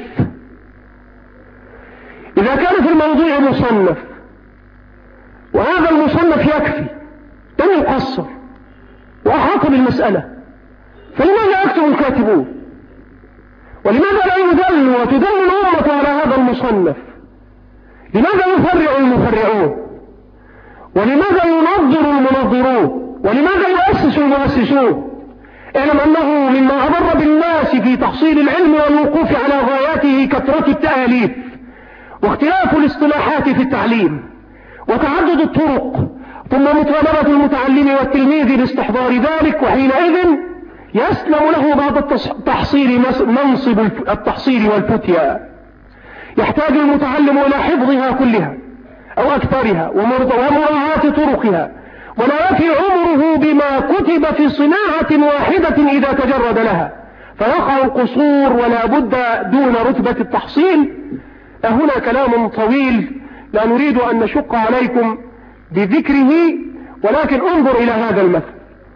إذا كان في الموضوع مصنف، وهذا المصنف يكفي لم يقصر وأحاط بالمسألة، فلماذا يكتب الكاتبون؟ ولماذا لا يدل وتدل الأمة على هذا المصنف؟ لماذا يفرع المفرعون؟ ولماذا ينظر المنظرون؟ ولماذا يؤسس المؤسسون؟ اعلم أنه مما أضر بالناس في تحصيل العلم والوقوف على غاياته كثرة التآليف، واختلاف الاصطلاحات في التعليم، وتعدد الطرق، ثم مطالبة المتعلم والتلميذ باستحضار ذلك، وحينئذ يسلم له بعد التحصيل منصب التحصيل والفتيا. يحتاج المتعلم إلى حفظها كلها أو أكثرها ومراعاة طرقها، ولا يفي عمره بما كتب في صناعة واحدة إذا تجرد لها، فيقع القصور ولا بد دون رتبة التحصيل. هنا كلام طويل لا نريد أن نشق عليكم بذكره، ولكن انظر إلى هذا المثل.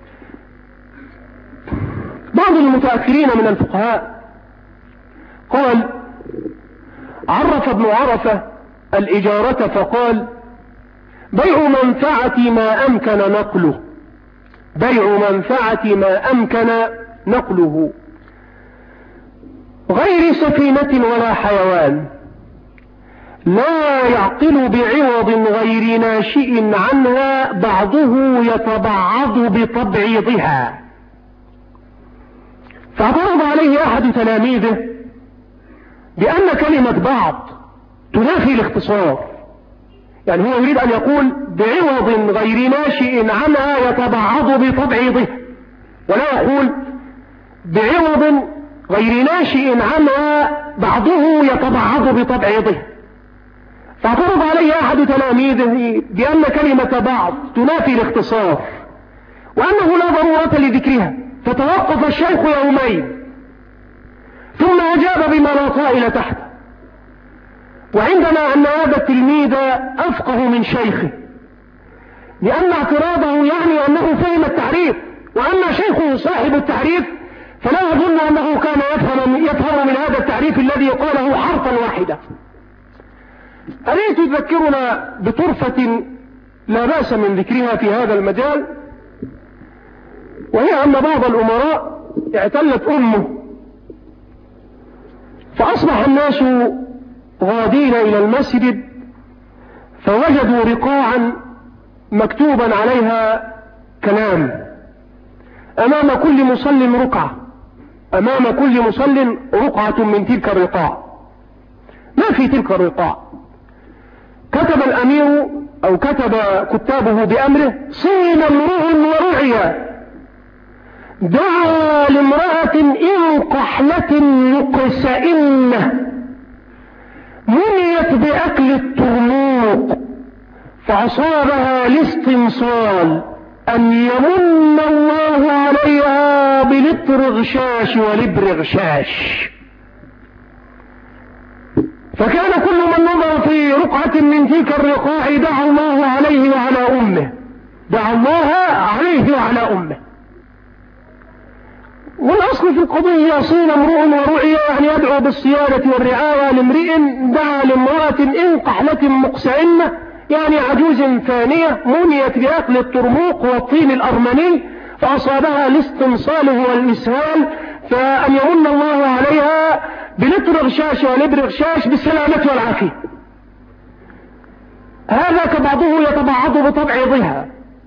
بعض المتأخرين من الفقهاء قال: عرف ابن عرفة الإجارة فقال: بيع منفعة ما أمكن نقله، بيع منفعة ما أمكن نقله، غير سفينة ولا حيوان، لا يعقل بعوض غير ناشئ عنها، بعضه يتبعض بتبعيضها. فاعترض عليه أحد تلاميذه بأن كلمة بعض تنافي الاختصار، يعني هو يريد أن يقول بعوض غير ناشئ عنها يتبعض بتبعيضه، ولا يقول بعوض غير ناشئ عنها بعضه يتبعض بتبعيضه. فاعترض عليه أحد تلاميذه بأن كلمة بعض تنافي الاختصار، وأنه لا ضرورة لذكرها، فتوقف الشيخ يومين ثم أجاب بما لا طائل تحته. وعندنا أن هذا التلميذ أفقه من شيخه، لأن اعتراضه يعني أنه فهم التعريف، وأما شيخه صاحب التعريف فلا أظن أنه كان يفهم من هذا التعريف الذي قاله حرفا واحدا. أريد تذكرنا بطرفة لا بأس من ذكرها في هذا المجال، وهي أن بعض الأمراء اعتلت أمه، فأصبح الناس غادين إلى المسجد فوجدوا رقاعا مكتوبا عليها كلام: أمام كل مصل رقعة، أمام كل مصل رقعة من تلك الرقاع. ما في تلك الرقاع. كتب الأمير أو كتب كتابه بأمره: صين امرؤ ورعي دعا لامرأة إن قحلة مقسئنة منيت بأكل الترموق فأصابها الاستنصال أن يمن الله عليها بلتر غشاش ولبر غشاش. فكان كل من نظر في رقعة من تلك الرقاع دعا الله عليه وعلى أمه، دعا الله عليه وعلى أمه. والأصل في القضية صين امرؤ ورعي، يعني يدعو بالصيانة والرعاية لامرئ دعا لامرأة إن قحلة مقسئنة، يعني عجوز فانية منيت بأكل الترموق والطين الأرمني فأصابها الاستنصال والإسهال، فأن يمن الله عليها بلتر غشاش ولبر غشاش بالسلامة والعافية. هذا كبعضه يتبعض بطبع ضها،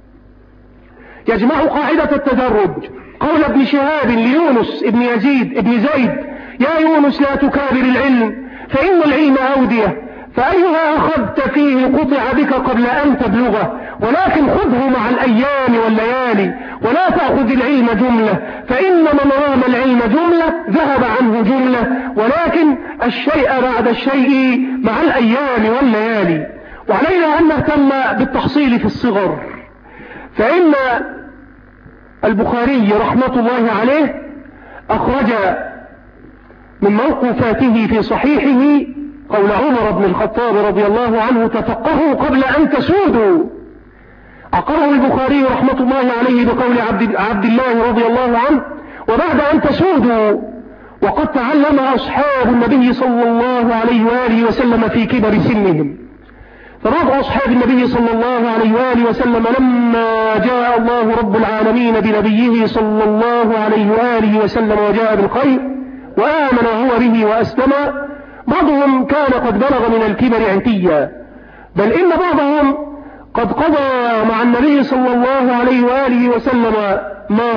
يجمع قاعدة التدرج. قول ابن شهاب ليونس ابن يزيد ابن زيد: يا يونس لا تكابر العلم فإن العلم أودية، فأيها أخذت فيه قطع بك قبل أن تبلغه، ولكن خذه مع الأيام والليالي، ولا تأخذ العلم جملة، فإن من رام العلم جملة ذهب عنه جملة، ولكن الشيء بعد الشيء مع الأيام والليالي. وعلينا أن نهتم بالتحصيل في الصغر، فإن البخاري رحمة الله عليه أخرج من موقوفاته في صحيحه قول عمر بن الخطاب رضي الله عنه: تفقهوا قبل أن تسودوا. أقره البخاري رحمة الله عليه بقول عبد الله رضي الله عنه: وبعد أن تسودوا. وقد تعلم أصحاب النبي صلى الله عليه وآله وسلم في كبر سنهم. فبعض أصحاب النبي صلى الله عليه وآله وسلم لما جاء الله رب العالمين بنبيه صلى الله عليه وآله وسلم وجاء بالخير وآمن هو به وأسلم، بعضهم كان قد بلغ من الكبر عتيا، بل إن بعضهم قد قضى مع النبي صلى الله عليه وآله وسلم ما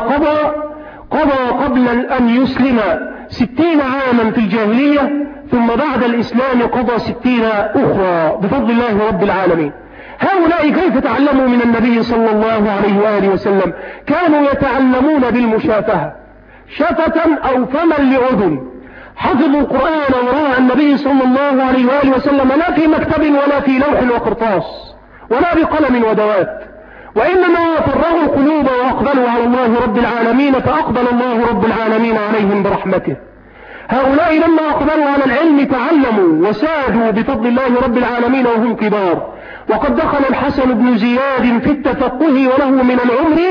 قضى قبل أن يسلم 60 عاما في الجاهلية، ثم بعد الإسلام قضى 60 أخرى بفضل الله رب العالمين. هؤلاء كيف تعلموا من النبي صلى الله عليه وآله وسلم؟ كانوا يتعلمون بالمشافهة، شفة أو فما لأذن. حفظوا القرآن وراء النبي صلى الله عليه وآله وسلم لا في مكتب ولا في لوح وقرطاس ولا بقلم ودوات، وإنما فرغوا القلوب وأقبلوا على الله رب العالمين، فأقبل الله رب العالمين عليهم برحمته. هؤلاء لما أقبلوا على العلم تعلموا وسادوا بفضل الله رب العالمين وهم كبار. وقد دخل الحسن بن زياد في التفقه وله من العمر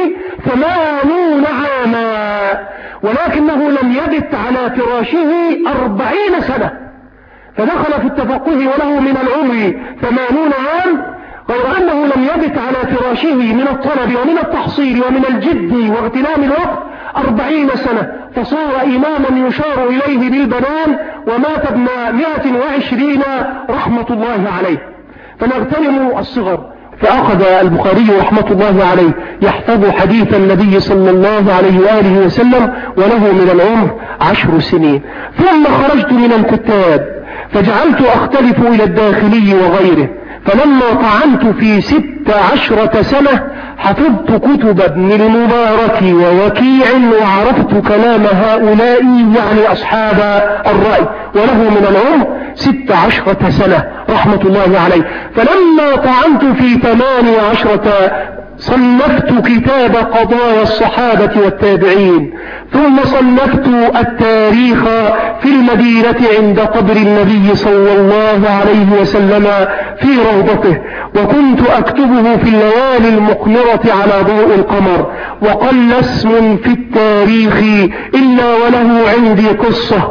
80 عاما، ولكنه لم يبت على فراشه 40 سنة، فدخل في التفقه وله من العمر 80 عام، غير أنه لم يبت على فراشه من الطلب ومن التحصيل ومن الجد واغتنام الوقت 40 سنة، فصار إماما يشار إليه بالبنان، ومات ابن 120 رحمة الله عليه. فنغتنم الصغر. فأخذ البخاري رحمة الله عليه يحفظ حديث النبي صلى الله عليه وآله وسلم وله من العمر 10 سنين. ثم خرجت من الكتاب فجعلت أختلف إلى الداخلي وغيره، فلما طعنت في 16 سنة حفظت كتب ابن المبارك ووكيع، وعرفت كلام هؤلاء يعني أصحاب الرأي، وله من العمر 16 سنة رحمة الله عليه. فلما طعنت في 18 صنفت كتاب قضايا الصحابة والتابعين، ثم صنفت التاريخ في المدينة عند قبر النبي صلى الله عليه وسلم في روضته، وكنت أكتبه في الليالي المقمرة على ضوء القمر، وقل اسم في التاريخ إلا وله عندي قصة،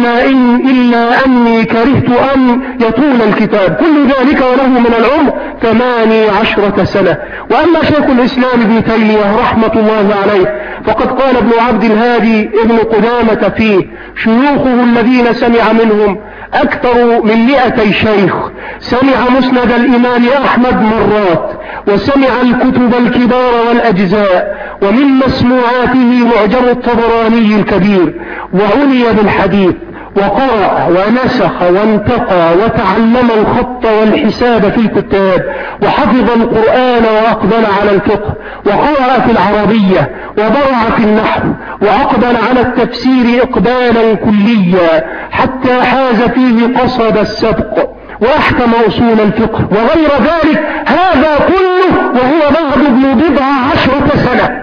إلا أني كرهت أن يطول الكتاب. كل ذلك وله من العمر 18 سنة. وأما شيخ الإسلام ابن تيمية رحمة الله عليه فقد قال ابن عبد الهادي ابن قدامة فيه: شيوخه الذين سمع منهم أكثر من 200 شيخ، سمع مسند الإمام أحمد مرات، وسمع الكتب الكبار والأجزاء، ومن مسموعاته معجم الطبراني الكبير، وعني بالحديث، وقرأ ونسخ وانتقى وتعلم الخط والحساب في الكتاب، وحفظ القرآن وأقبل على الفقه، وقرأ في العربية وبرع في النحو، وأقبل على التفسير إقبالا كليا حتى حاز فيه قصد السبق وأحكم أصول الفقه وغير ذلك. هذا كله وهو بعد ابن 17 سنة.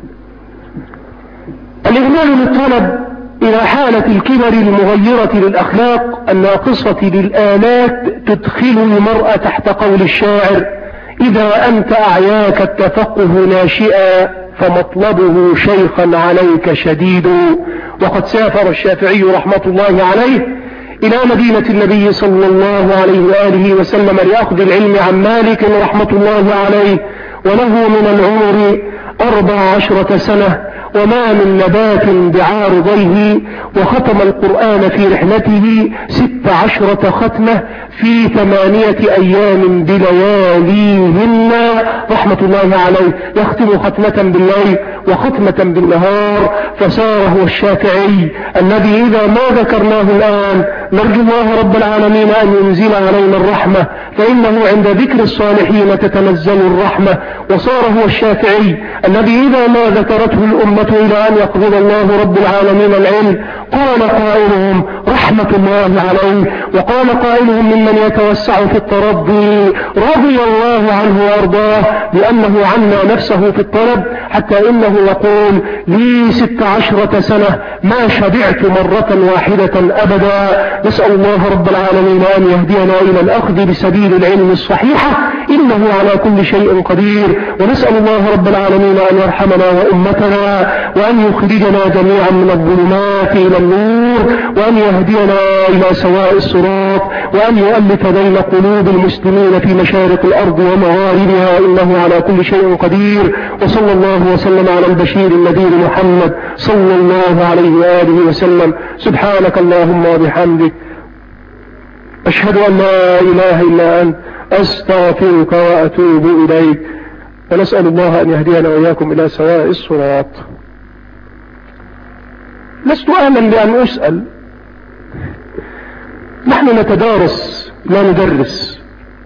الإغمال للطلب إلى حالة الكبر المغيرة للأخلاق الناقصة للآلات تدخل المرء تحت قول الشاعر: إذا أنت أعياك التفقه ناشئا فمطلبه شيخا عليك شديد. وقد سافر الشافعي رحمة الله عليه إلى مدينة النبي صلى الله عليه وآله وسلم لأخذ العلم عن مالك رحمة الله عليه، وله من العمر 14 سنة وما من نبات بعارضيه، وختم القرآن في رحلته 16 ختمة في 8 أيام بلياليهن رحمة الله عليه، يختم ختمة بالليل وختمة بالنهار. فصار هو الشافعي الذي إذا ما ذكرناه الآن نرجو الله رب العالمين أن ينزل علينا الرحمة، فإنه عند ذكر الصالحين تتنزل الرحمة. وصار هو الشافعي الذي إذا ما ذكرته الأمة إلى أن يقبض الله رب العالمين العلم قال قائلهم رحمة الله عليه، وقال قائلهم ممن يتوسع في الترضي رضي الله عنه وارضاه لأنه عنى نفسه في الطلب، حتى إنه يقول: لي 16 سنة ما شبعت مرة واحدة أبدا. نسأل الله رب العالمين أن يهدينا إلى الأخذ بسبيل العلم الصحيحة إنه على كل شيء قدير. ونسأل الله رب العالمين أن يرحمنا وأمتنا، وأن يخرجنا جميعا من الظلمات إلى النور، وأن يهدينا إلى سواء الصراط، وأن يؤلف بين قلوب المسلمين في مشارق الأرض ومغاربها إنه على كل شيء قدير. وصلى الله وسلم على البشير النذير محمد صلى الله عليه وآله وسلم. سبحانك اللهم وبحمدك أشهد أن لا إله إلا أنت أستغفرك وأتوب إليك. ونسأل الله أن يهدينا وإياكم إلى سواء الصراط. لست أهلا لأن أسأل، نحن نتدارس لا ندرس،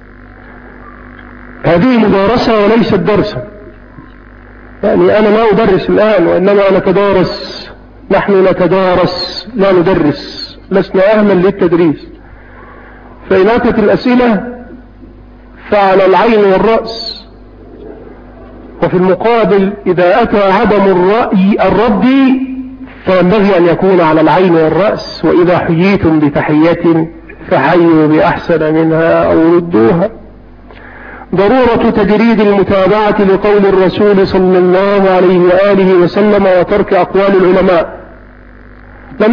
هذه مدارسة وليست درسا. يعني أنا لا أدرس الآن وإنما نتدارس، نحن نتدارس لا ندرس، لسنا أهلا للتدريس. فإن أتت الأسئلة فعلى العين والرأس، وفي المقابل إذا أتى عدم الرد فينبغي أن يكون على العين والرأس. وإذا حييتم بتحية فحيوا بأحسن منها أو ردوها. ضرورة تجريد المتابعة لقول الرسول صلى الله عليه وآله وسلم وترك أقوال العلماء. لم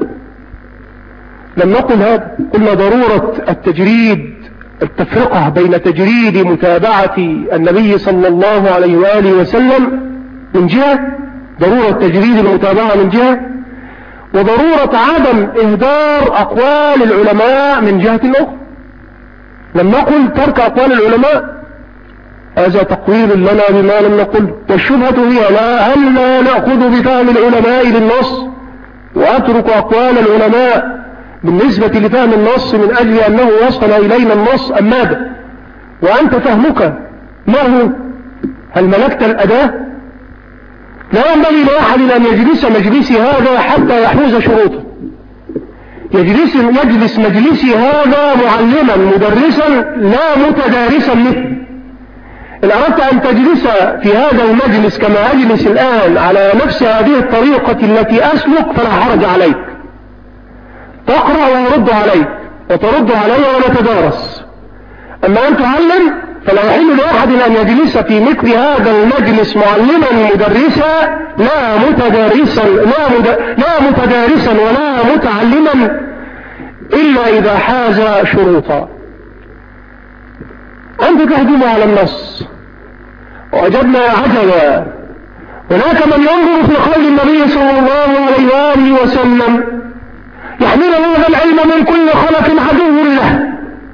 نقل هذا، قلنا ضرورة التجريد، التفرقة بين تجريد متابعة النبي صلى الله عليه وآله وسلم من جهة، ضرورة تجريد المتابعة من جهة، وضرورة عدم إهدار أقوال العلماء من جهة أخرى. لم نقل ترك أقوال العلماء، هذا تقويل لنا بما لم نقل. والشبهة هي هل لا نأخذ بفهم العلماء للنص وأترك أقوال العلماء بالنسبة لفهم النص من أجل أنه وصل إلينا النص أم ماذا؟ وأنت فهمك ما هو؟ هل ملكت الأداة؟ لا ينبغي لأحد أن يجلس مجلسي هذا حتى يحوز شروطه. يجلس مجلسي هذا معلما مدرسا لا متدارسا مثلي. إن أردت أن تجلس في هذا المجلس كما أجلس الآن على نفس هذه الطريقة التي أسلك فلا حرج عليك، تقرأ ويرد عليك وترد علي ونتدارس. أما أن تعلم فلا يحل لأحد أن يجلس في مثل هذا المجلس معلما مدرسا لا متدارسا ولا متعلما إلا إذا حاز شروطا. أنت تهجم على النص وأجبنا عجبا. هناك من ينظر في قول النبي صلى الله عليه وآله وسلم يحمل هذا العلم من كل خلف عدو له،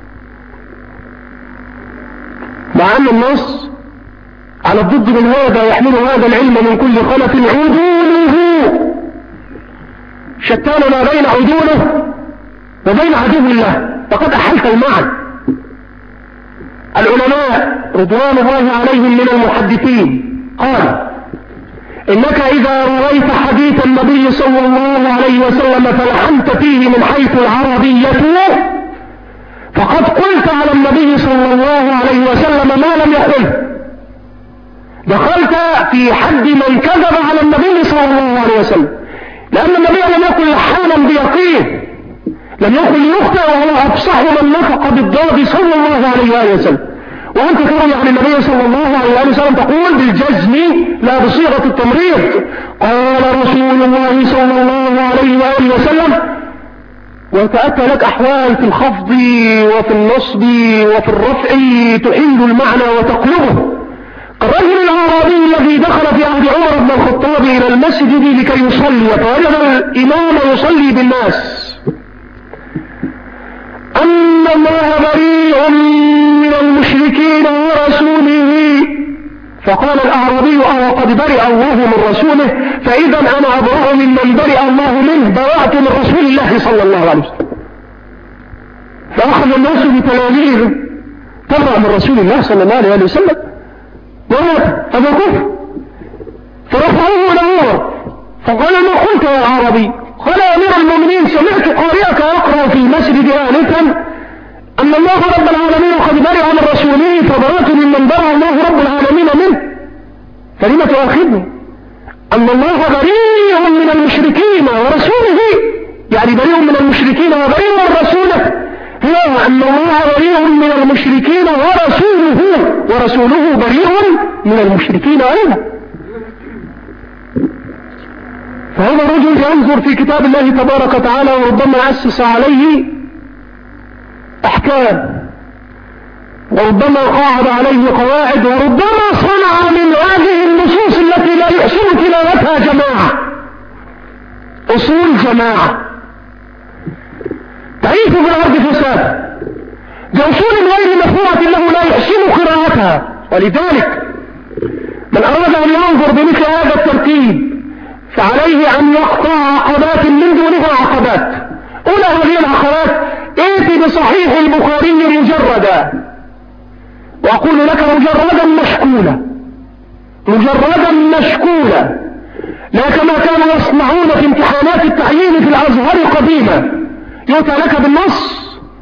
مع أن النص على الضد من هذا: يحمل هذا العلم من كل خلف عدوله شتان ما بين عدوله وبين عدو الله، فقد أحلت المعنى. العلماء رضوان الله عليهم من المحدثين قال: إنك إذا رويت حديث النبي صلى الله عليه وسلم فلحنت فيه من حيث العربية فقد قلت على النبي صلى الله عليه وسلم ما لم يقله، دخلت في حد من كذب على النبي صلى الله عليه وسلم، لأن النبي لم يكن لحانا بيقين، لم يكن ليخطئ وهو أفصح من نطق بالضاد صلى الله عليه وسلم. وأنت تروي عن النبي صلى الله عليه وسلم تقول بالجزم لا بصيغة التمريض: قال رسول الله صلى الله عليه وسلم، وتأتى لك أحوال في الخفض وفي النصب وفي الرفع تحيل المعنى وتقلبه، كالرجل الأعرابي الذي دخل في عهد عمر بن الخطاب إلى المسجد لكي يصلي، فوجد الإمام يصلي بالناس أن الله بريء من المشركين ورسوله، فقال الأعرابي: قد برئ الله من رسوله، فإذا أنا أبرأ ممن برئ الله منه، برأت من رسول الله صلى الله عليه وسلم. فأخذ الناس بتلاميذه: تبرأ من رسول الله صلى الله عليه وسلم، هذا كفر. فرفعوه إلى عمر فقال: ما قلت يا عربي؟ قال: يا أمير المؤمنين، سمعت قارئك يقرأ في المسجد آنفا أن الله رب العالمين قد برئ من رسوله، فبرأت ممن برئ الله رب العالمين منه، فلم تؤاخذني؟ أن الله بريء من المشركين ورسوله، يعني بريء من المشركين وبريء من رسوله، هو أن الله بريء من المشركين ورسوله بريء من المشركين أيضا. فهذا الرجل ينظر في كتاب الله تبارك وتعالى، وربما أسس عليه أحكام، وربما قاعد عليه قواعد، وربما صنع من هذه النصوص التي لا يحسن تلاوتها جماعة أصول جماعة تعيش في الأرض فساد بأصول غير مفهومة له لا يحسن قراءتها. ولذلك من أراد أن ينظر بمثل هذا الترتيب فعليه أن يقطع عقبات من دونها عقبات. أولى هذه العقبات: ائت بصحيح البخاري مجردا، وأقول لك مجردا مشكولا، لا كما كانوا يصنعون في امتحانات التعيين في الأزهر قديما، يؤتى لك بالنص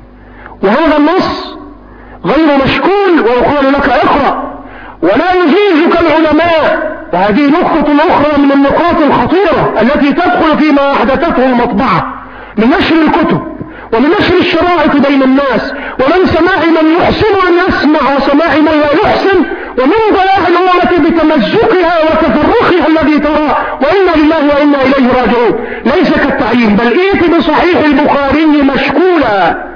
وهذا النص غير مشكول ويقال لك اقرأ، ولا يجيزك العلماء. وهذه نقطة أخرى من النقاط الخطيرة التي تدخل فيما أحدثته المطبعة من نشر الكتب ومن نشر الشرائط بين الناس، ومن سماع من يحسن أن يسمع وسماع من لا يحسن، ومن ضياع الأمة بتمزقها وتفرقها الذي ترى، وإنا لله وإنا إليه راجعون. ليس كالتعيين، بل ائت بصحيح البخاري مشكولا،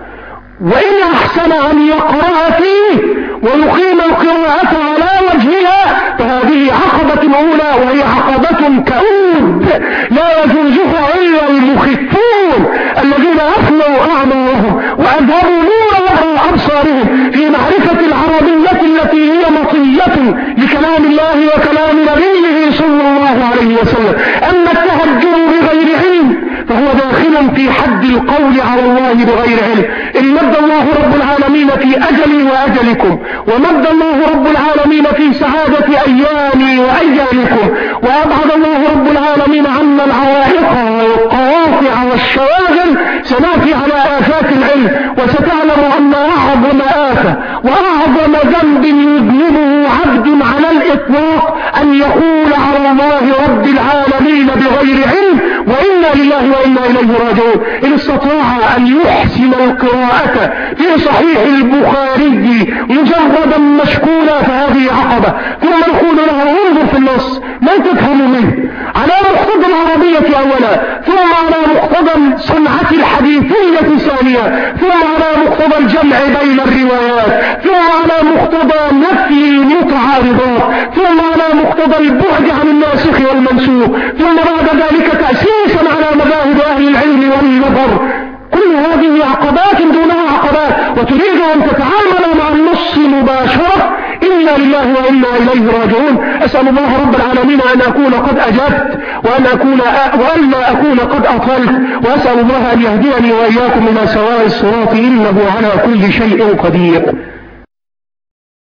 وإن أحسن أن يقرأ فيه ويقيم القراءة على وجهها، فهذه عقبة أولى، وهي عقبة كؤود لا يجوزها إلا المخفون الذين أفنوا أعمارهم وأذهبوا نور أبصارهم في معرفة العربية التي هي مطية لكلام الله وكلام نبيه صلى الله عليه وسلم. أما التهجر بغير علم فهو داخل في حد القول على الله بغير علم. إن مد الله رب العالمين في أجلي وأجلكم، ومد الله رب العالمين في سعادة أيامي وأيامكم، وأبعد الله رب العالمين عنا العوائق والقواطع والشواغل، سنأتي على آفات العلم، وستعلم أن أعظم آفة وأعظم ذنب يذنبه عبد على الإطلاق أن يقول على الله رب العالمين بغير علم، وإنا لله وإنا إليه راجعون. إن استطاع أن يحسن القراءة في صحيح البخاري مجردا مشكولا فهذه عقبة. ثم نقول له: انظر في النص ما تفهم منه على مقتضى العربية أولا، ثم على مقتضى الصنعة الحديثية ثانيا، ثم على مقتضى الجمع بين الروايات، ثم على مقتضى نفي متعارضات، ثم على مقتضى البعد عن الناسخ والمنسوخ، ثم بعد ذلك تأسيسا على مذاهب أهل العلم والنظر. كل هذه عقبات دونها عقبات، وتريد أن تتعامل مع النص مباشرة، إنا لله وإنا إليه راجعون. أسأل الله رب العالمين أن أكون قد أجبت وألا أكون قد أطلت، وأسأل الله أن يهديني وإياكم إلى سواء الصراط إنه على كل شيء قدير.